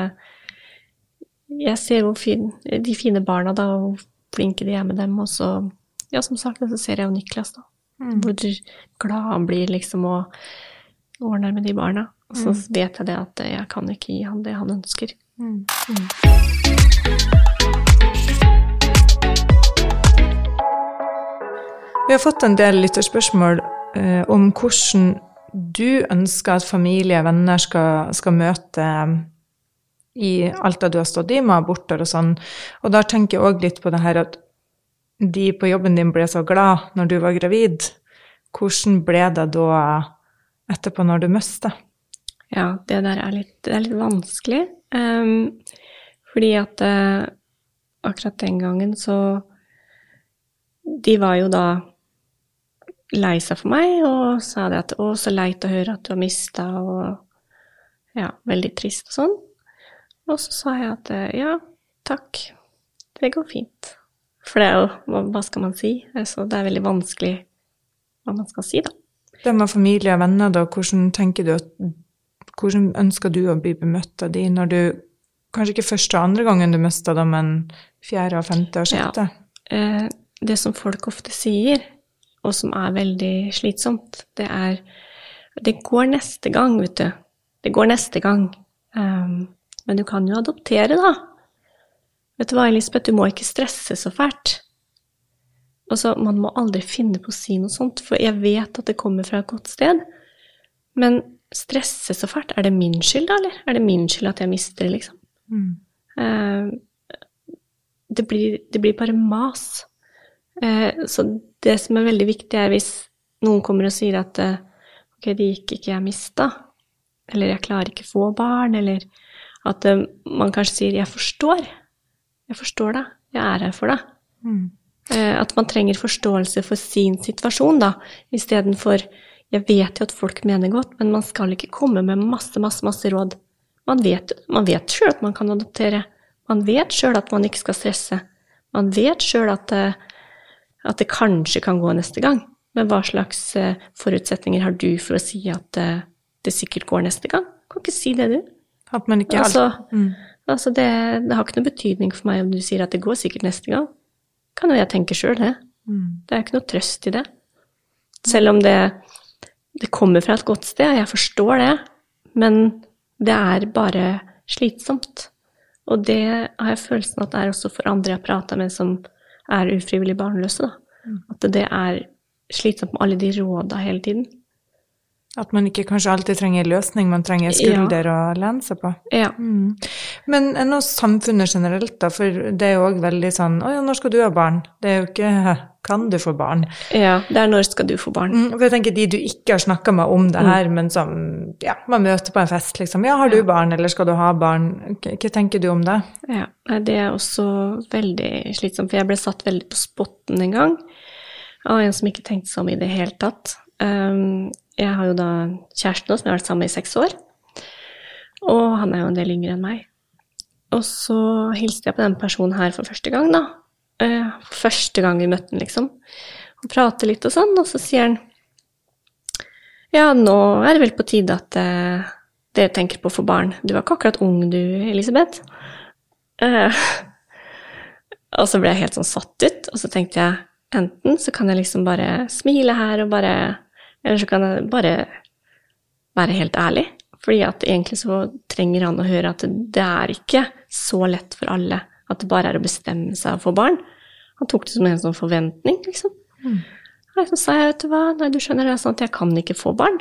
jeg ser hvor fin, de fine barna da, og hvor flinke de er med dem, og så, ja som sagt, så ser jeg jo Niklas da, mm. hvor glad han blir liksom og ordner med de barna. Og så vet jeg det at jeg kan ikke gi han det han ønsker. Mm. Mm. Vi har fått en del lytterspørsmål eh, om hvordan du ønsker at familie og venner skal, skal møte i alt det du har stått i med aborter og sånn. Og da tenker jeg også litt på det her at de på jobben din ble så glad når du var gravid. Hvordan ble det da etterpå når du møste? Ja, det der er litt, det er litt vanskelig, um, fordi at uh, akkurat den gangen så, de var jo da lei seg for meg, og sa det at, å, så leit å høre at du har mistet, og ja, veldig trist og sånn. Og så sa jeg at, uh, ja, takk, det går fint. For det er jo, hva, hva skal man si? Altså, det er veldig vanskelig hva man skal si da. Det med familie og venner da, hvordan tenker du at hvordan ønsker du å bli bemøtt av de når du, kanskje ikke første og andre gangen du mistet dem, men fjerde og femte og sjette? Ja, eh, det som folk ofte sier, og som er veldig slitsomt, det er, det går neste gang, vet du. Det går neste gang. Um, men du kan jo adoptere da. Vet du hva, Elisabeth, du må ikke stresse så fælt. Altså, man må aldri finne på å si noe sånt, for jeg vet at det kommer fra et godt sted. Men stresse så fælt, er det min skyld da, eller? Er det min skyld at jeg mister det, liksom? Mm. Uh, det, blir, det blir bare mas. Uh, så det som er veldig viktig er hvis noen kommer og sier at uh, ok, det gikk ikke, jeg mistet, eller jeg klarer ikke få barn, eller at uh, man kanskje sier, jeg forstår, jeg forstår det, jeg er her for det. Mm. At man trenger forståelse for sin situasjon da, i stedet for, jeg vet jo at folk mener godt, men man skal ikke komme med masse, masse, masse råd. Man vet, man vet selv at man kan adoptere. Man vet selv at man ikke skal stresse. Man vet selv at, at det kanskje kan gå neste gang. Men hva slags forutsetninger har du for å si at det sikkert går neste gang? Kan ikke si det, du. At man ikke altså, mm. altså det, det har ikke noe betydning for meg om du sier at det går sikkert neste gang. Kan jo jeg tenke selv det. Mm. Det er ikke noe trøst i det. Selv om det, det kommer fra et godt sted, jeg forstår det, men det er bare slitsomt. Og det har jeg følelsen at det er også for andre jeg prater med som er ufrivillig barnløse. Da. Mm. At det er slitsomt med alle de rådene hele tiden. At man ikke kanskje alltid trenger løsning, man trenger skulder ja. Å lene seg på. Ja. Mm. Men enn hos samfunnet generelt da, for det er jo også veldig sånn, åja, når skal du ha barn? Det er jo ikke, kan du få barn? Ja, det er når skal du få barn. Mm, for jeg tenker, de du ikke har snakket med om det her, mm. men som, ja, man møter på en fest, liksom, ja, har du ja. barn, eller skal du ha barn? Hva tenker du om det? Ja, det er også veldig slitsomt, for jeg ble satt veldig på spotten en gang, av en som ikke tenkte seg om i det hele tatt. Um, Jeg har jo da kjæresten nå, som jeg har vært sammen med i seks år. Og han er jo en del yngre enn meg. Og så hilste jeg på den personen her for første gang da. For første gang vi møtte den, liksom. Og pratet litt og sånn, og så sier han, ja, nå er det vel på tide at uh, dere tenker på å få barn. Du var ikke akkurat ung du, Elisabeth. Uh, og så ble jeg helt sånn satt ut, og så tenkte jeg, enten så kan jeg liksom bare smile her og bare... Eller så kan jeg bare være helt ærlig, fordi at egentlig så trenger han å høre at det er ikke så lett for alle, at det bare er å bestemme seg å få barn. Han tok det som en sånn forventning, liksom. Mm. Så sa jeg, vet du hva, nei, du skjønner det, sånn at jeg kan ikke få barn.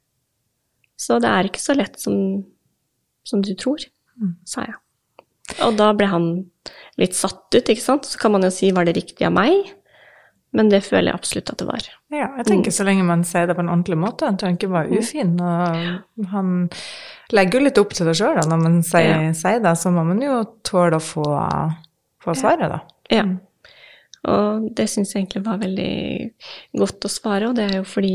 Så det er ikke så lett som, som du tror, mm. sa jeg. Og da ble han litt satt ut, ikke sant? Så kan man jo si, var det riktig av meg? Men det føler jeg absolutt at det var. Ja, jeg tenker mm. så lenge man sier det på en ordentlig måte, han trenger ikke være ufin, og han legger jo litt opp til det selv da, når man sier, ja. sier det, så må man jo tåle å få, få svaret da. Ja, og det synes jeg egentlig var veldig godt å svare, og det er jo fordi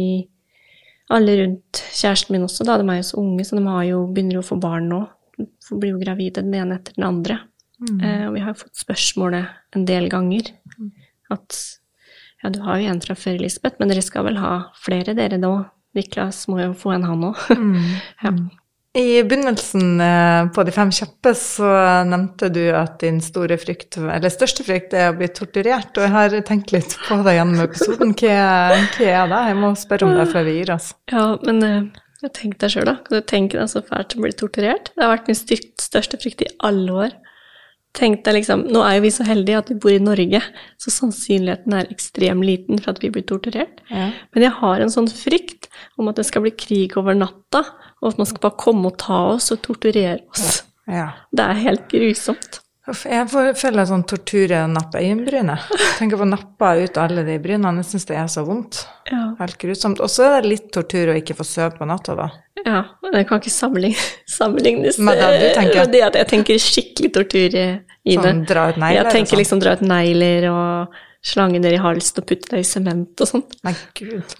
alle rundt kjæresten min også, da, de er jo så unge, så de har jo, begynner jo å få barn nå, de blir jo gravide den ene etter den andre. Mm. Eh, og vi har jo fått spørsmålet en del ganger, at ja, du har jo en fra før, Elisabeth, men dere skal vel ha flere dere da. Niklas må jo få en han også. Mm. ja. I begynnelsen på De fem kjappe så nevnte du at din store frykt, eller største frykt, er å bli torturert, og jeg har tenkt litt på det gjennom episoden. Hva, hva er det? Jeg må spørre om det før vi gir oss. Ja, men jeg tenkte deg selv da. Kan du tenke deg så fælt å bli torturert? Det har vært min største frykt i alle år. Tenk deg liksom, nå er jo vi så heldige at vi bor i Norge, så sannsynligheten er ekstremt liten for at vi blir torturert. Ja. Men jeg har en sånn frykt om at det skal bli krig over natta, og at man skal bare komme og ta oss og torturere oss. Ja. Det er helt grusomt. Jeg føler sånn tortur i nappe øyenbrynet. Tenker på å nappe ut alle de brynene, jeg synes det er så vondt. Ja. Helt grusomt. Og så er det litt tortur å ikke få søv på natta da. Ja, det kan ikke sammenlignes med det du tenker. Det at jeg tenker skikkelig tortur i, i det. Sånn dra ut negler? Jeg tenker sånn. Liksom dra ut negler og slange ned i halsen og putte det i sement og sånt. Nei, Gud.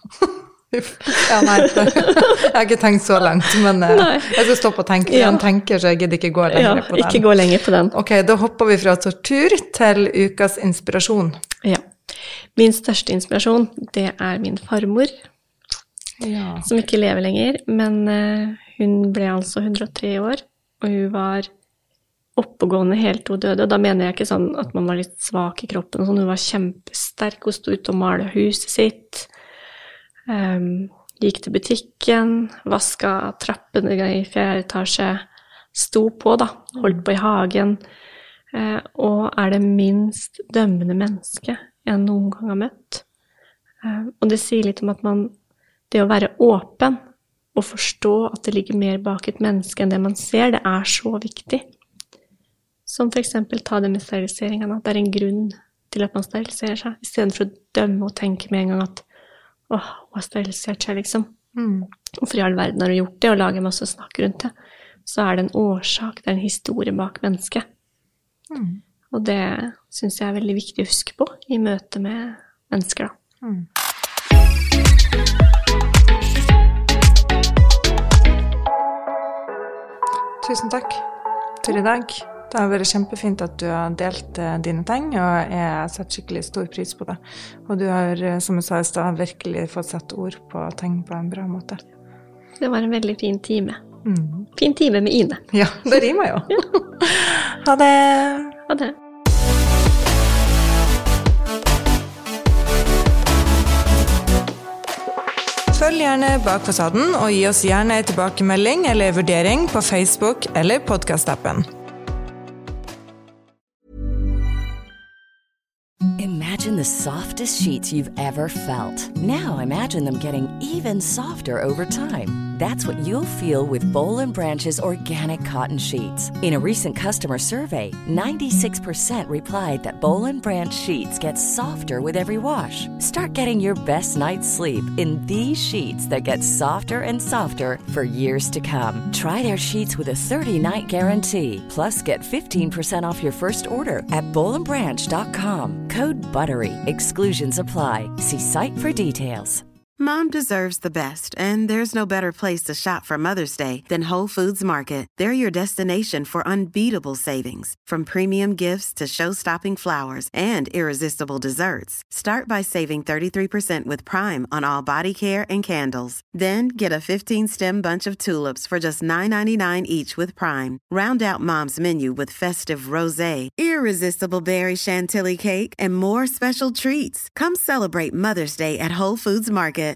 Ja, nei, jeg har ikke tenkt så langt, men nei. Jeg skal stoppe og tenke, for ja. Han tenker, så jeg gidder ikke gå lenger ja, på den. Ikke gå lenger på den. Ok, da hopper vi fra tortur til ukas inspirasjon. Ja, min største inspirasjon, det er min farmor, ja. Som ikke lever lenger, men uh, hun ble altså hundre og tre år, og hun var oppegående helt til hun døde. Og da mener jeg ikke sånn at man var litt svak i kroppen, sånn. Hun var kjempesterk, hun stod ute og malte huset sitt, um, gikk til butikken, vasket trappene i fjerde etasje, sto på da, holdt på i hagen, uh, og er det minst dømmende menneske jeg noen gang har møtt. Uh, og det sier litt om at man, det å være åpen, og forstå at det ligger mer bak et menneske enn det man ser, det er så viktig. Som for eksempel ta det med steriliseringen, at det er en grunn til at man steriliserer seg, i stedet for å dømme og tenke med en gang at åh, hun har sterilisert seg, liksom. Mm. Hvorfor i all verden har hun gjort det, og lager masse snakk rundt det? Så er det en årsak, det er en historie bak mennesket. Mm. Og det synes jeg er veldig viktig å huske på i møte med mennesker, da. Mm. Tusen takk for i dag. Det har vært kjempefint at du har delt dine ting, og jeg setter skikkelig stor pris på det. Og du har, som jeg sa i sted, virkelig fått satt ord på ting på en bra måte. Det var en veldig fin time. Mm. Fin time med Ine. Ja, det rimer jo. Ja. Ha det. Ha det. Følg gjerne Bak fasaden, og gi oss gjerne tilbakemelding eller vurdering på Facebook eller podcast-appen. Imagine the softest sheets you've ever felt. Now imagine them getting even softer over time. That's what you'll feel with Boll and Branch's organic cotton sheets. In a recent customer survey, ninety-six percent replied that Boll and Branch sheets get softer with every wash. Start getting your best night's sleep in these sheets that get softer and softer for years to come. Try their sheets with a thirty-night guarantee. Plus, get fifteen percent off your first order at boll and branch dot com. Code BUTTERY. Exclusions apply. See site for details. Mom deserves the best, and there's no better place to shop for Mother's Day than Whole Foods Market. They're your destination for unbeatable savings, from premium gifts to show-stopping flowers and irresistible desserts. Start by saving thirty-three percent with Prime on all body care and candles. Then get a fifteen-stem bunch of tulips for just nine ninety-nine each with Prime. Round out Mom's menu with festive rosé, irresistible berry chantilly cake, and more special treats. Come celebrate Mother's Day at Whole Foods Market.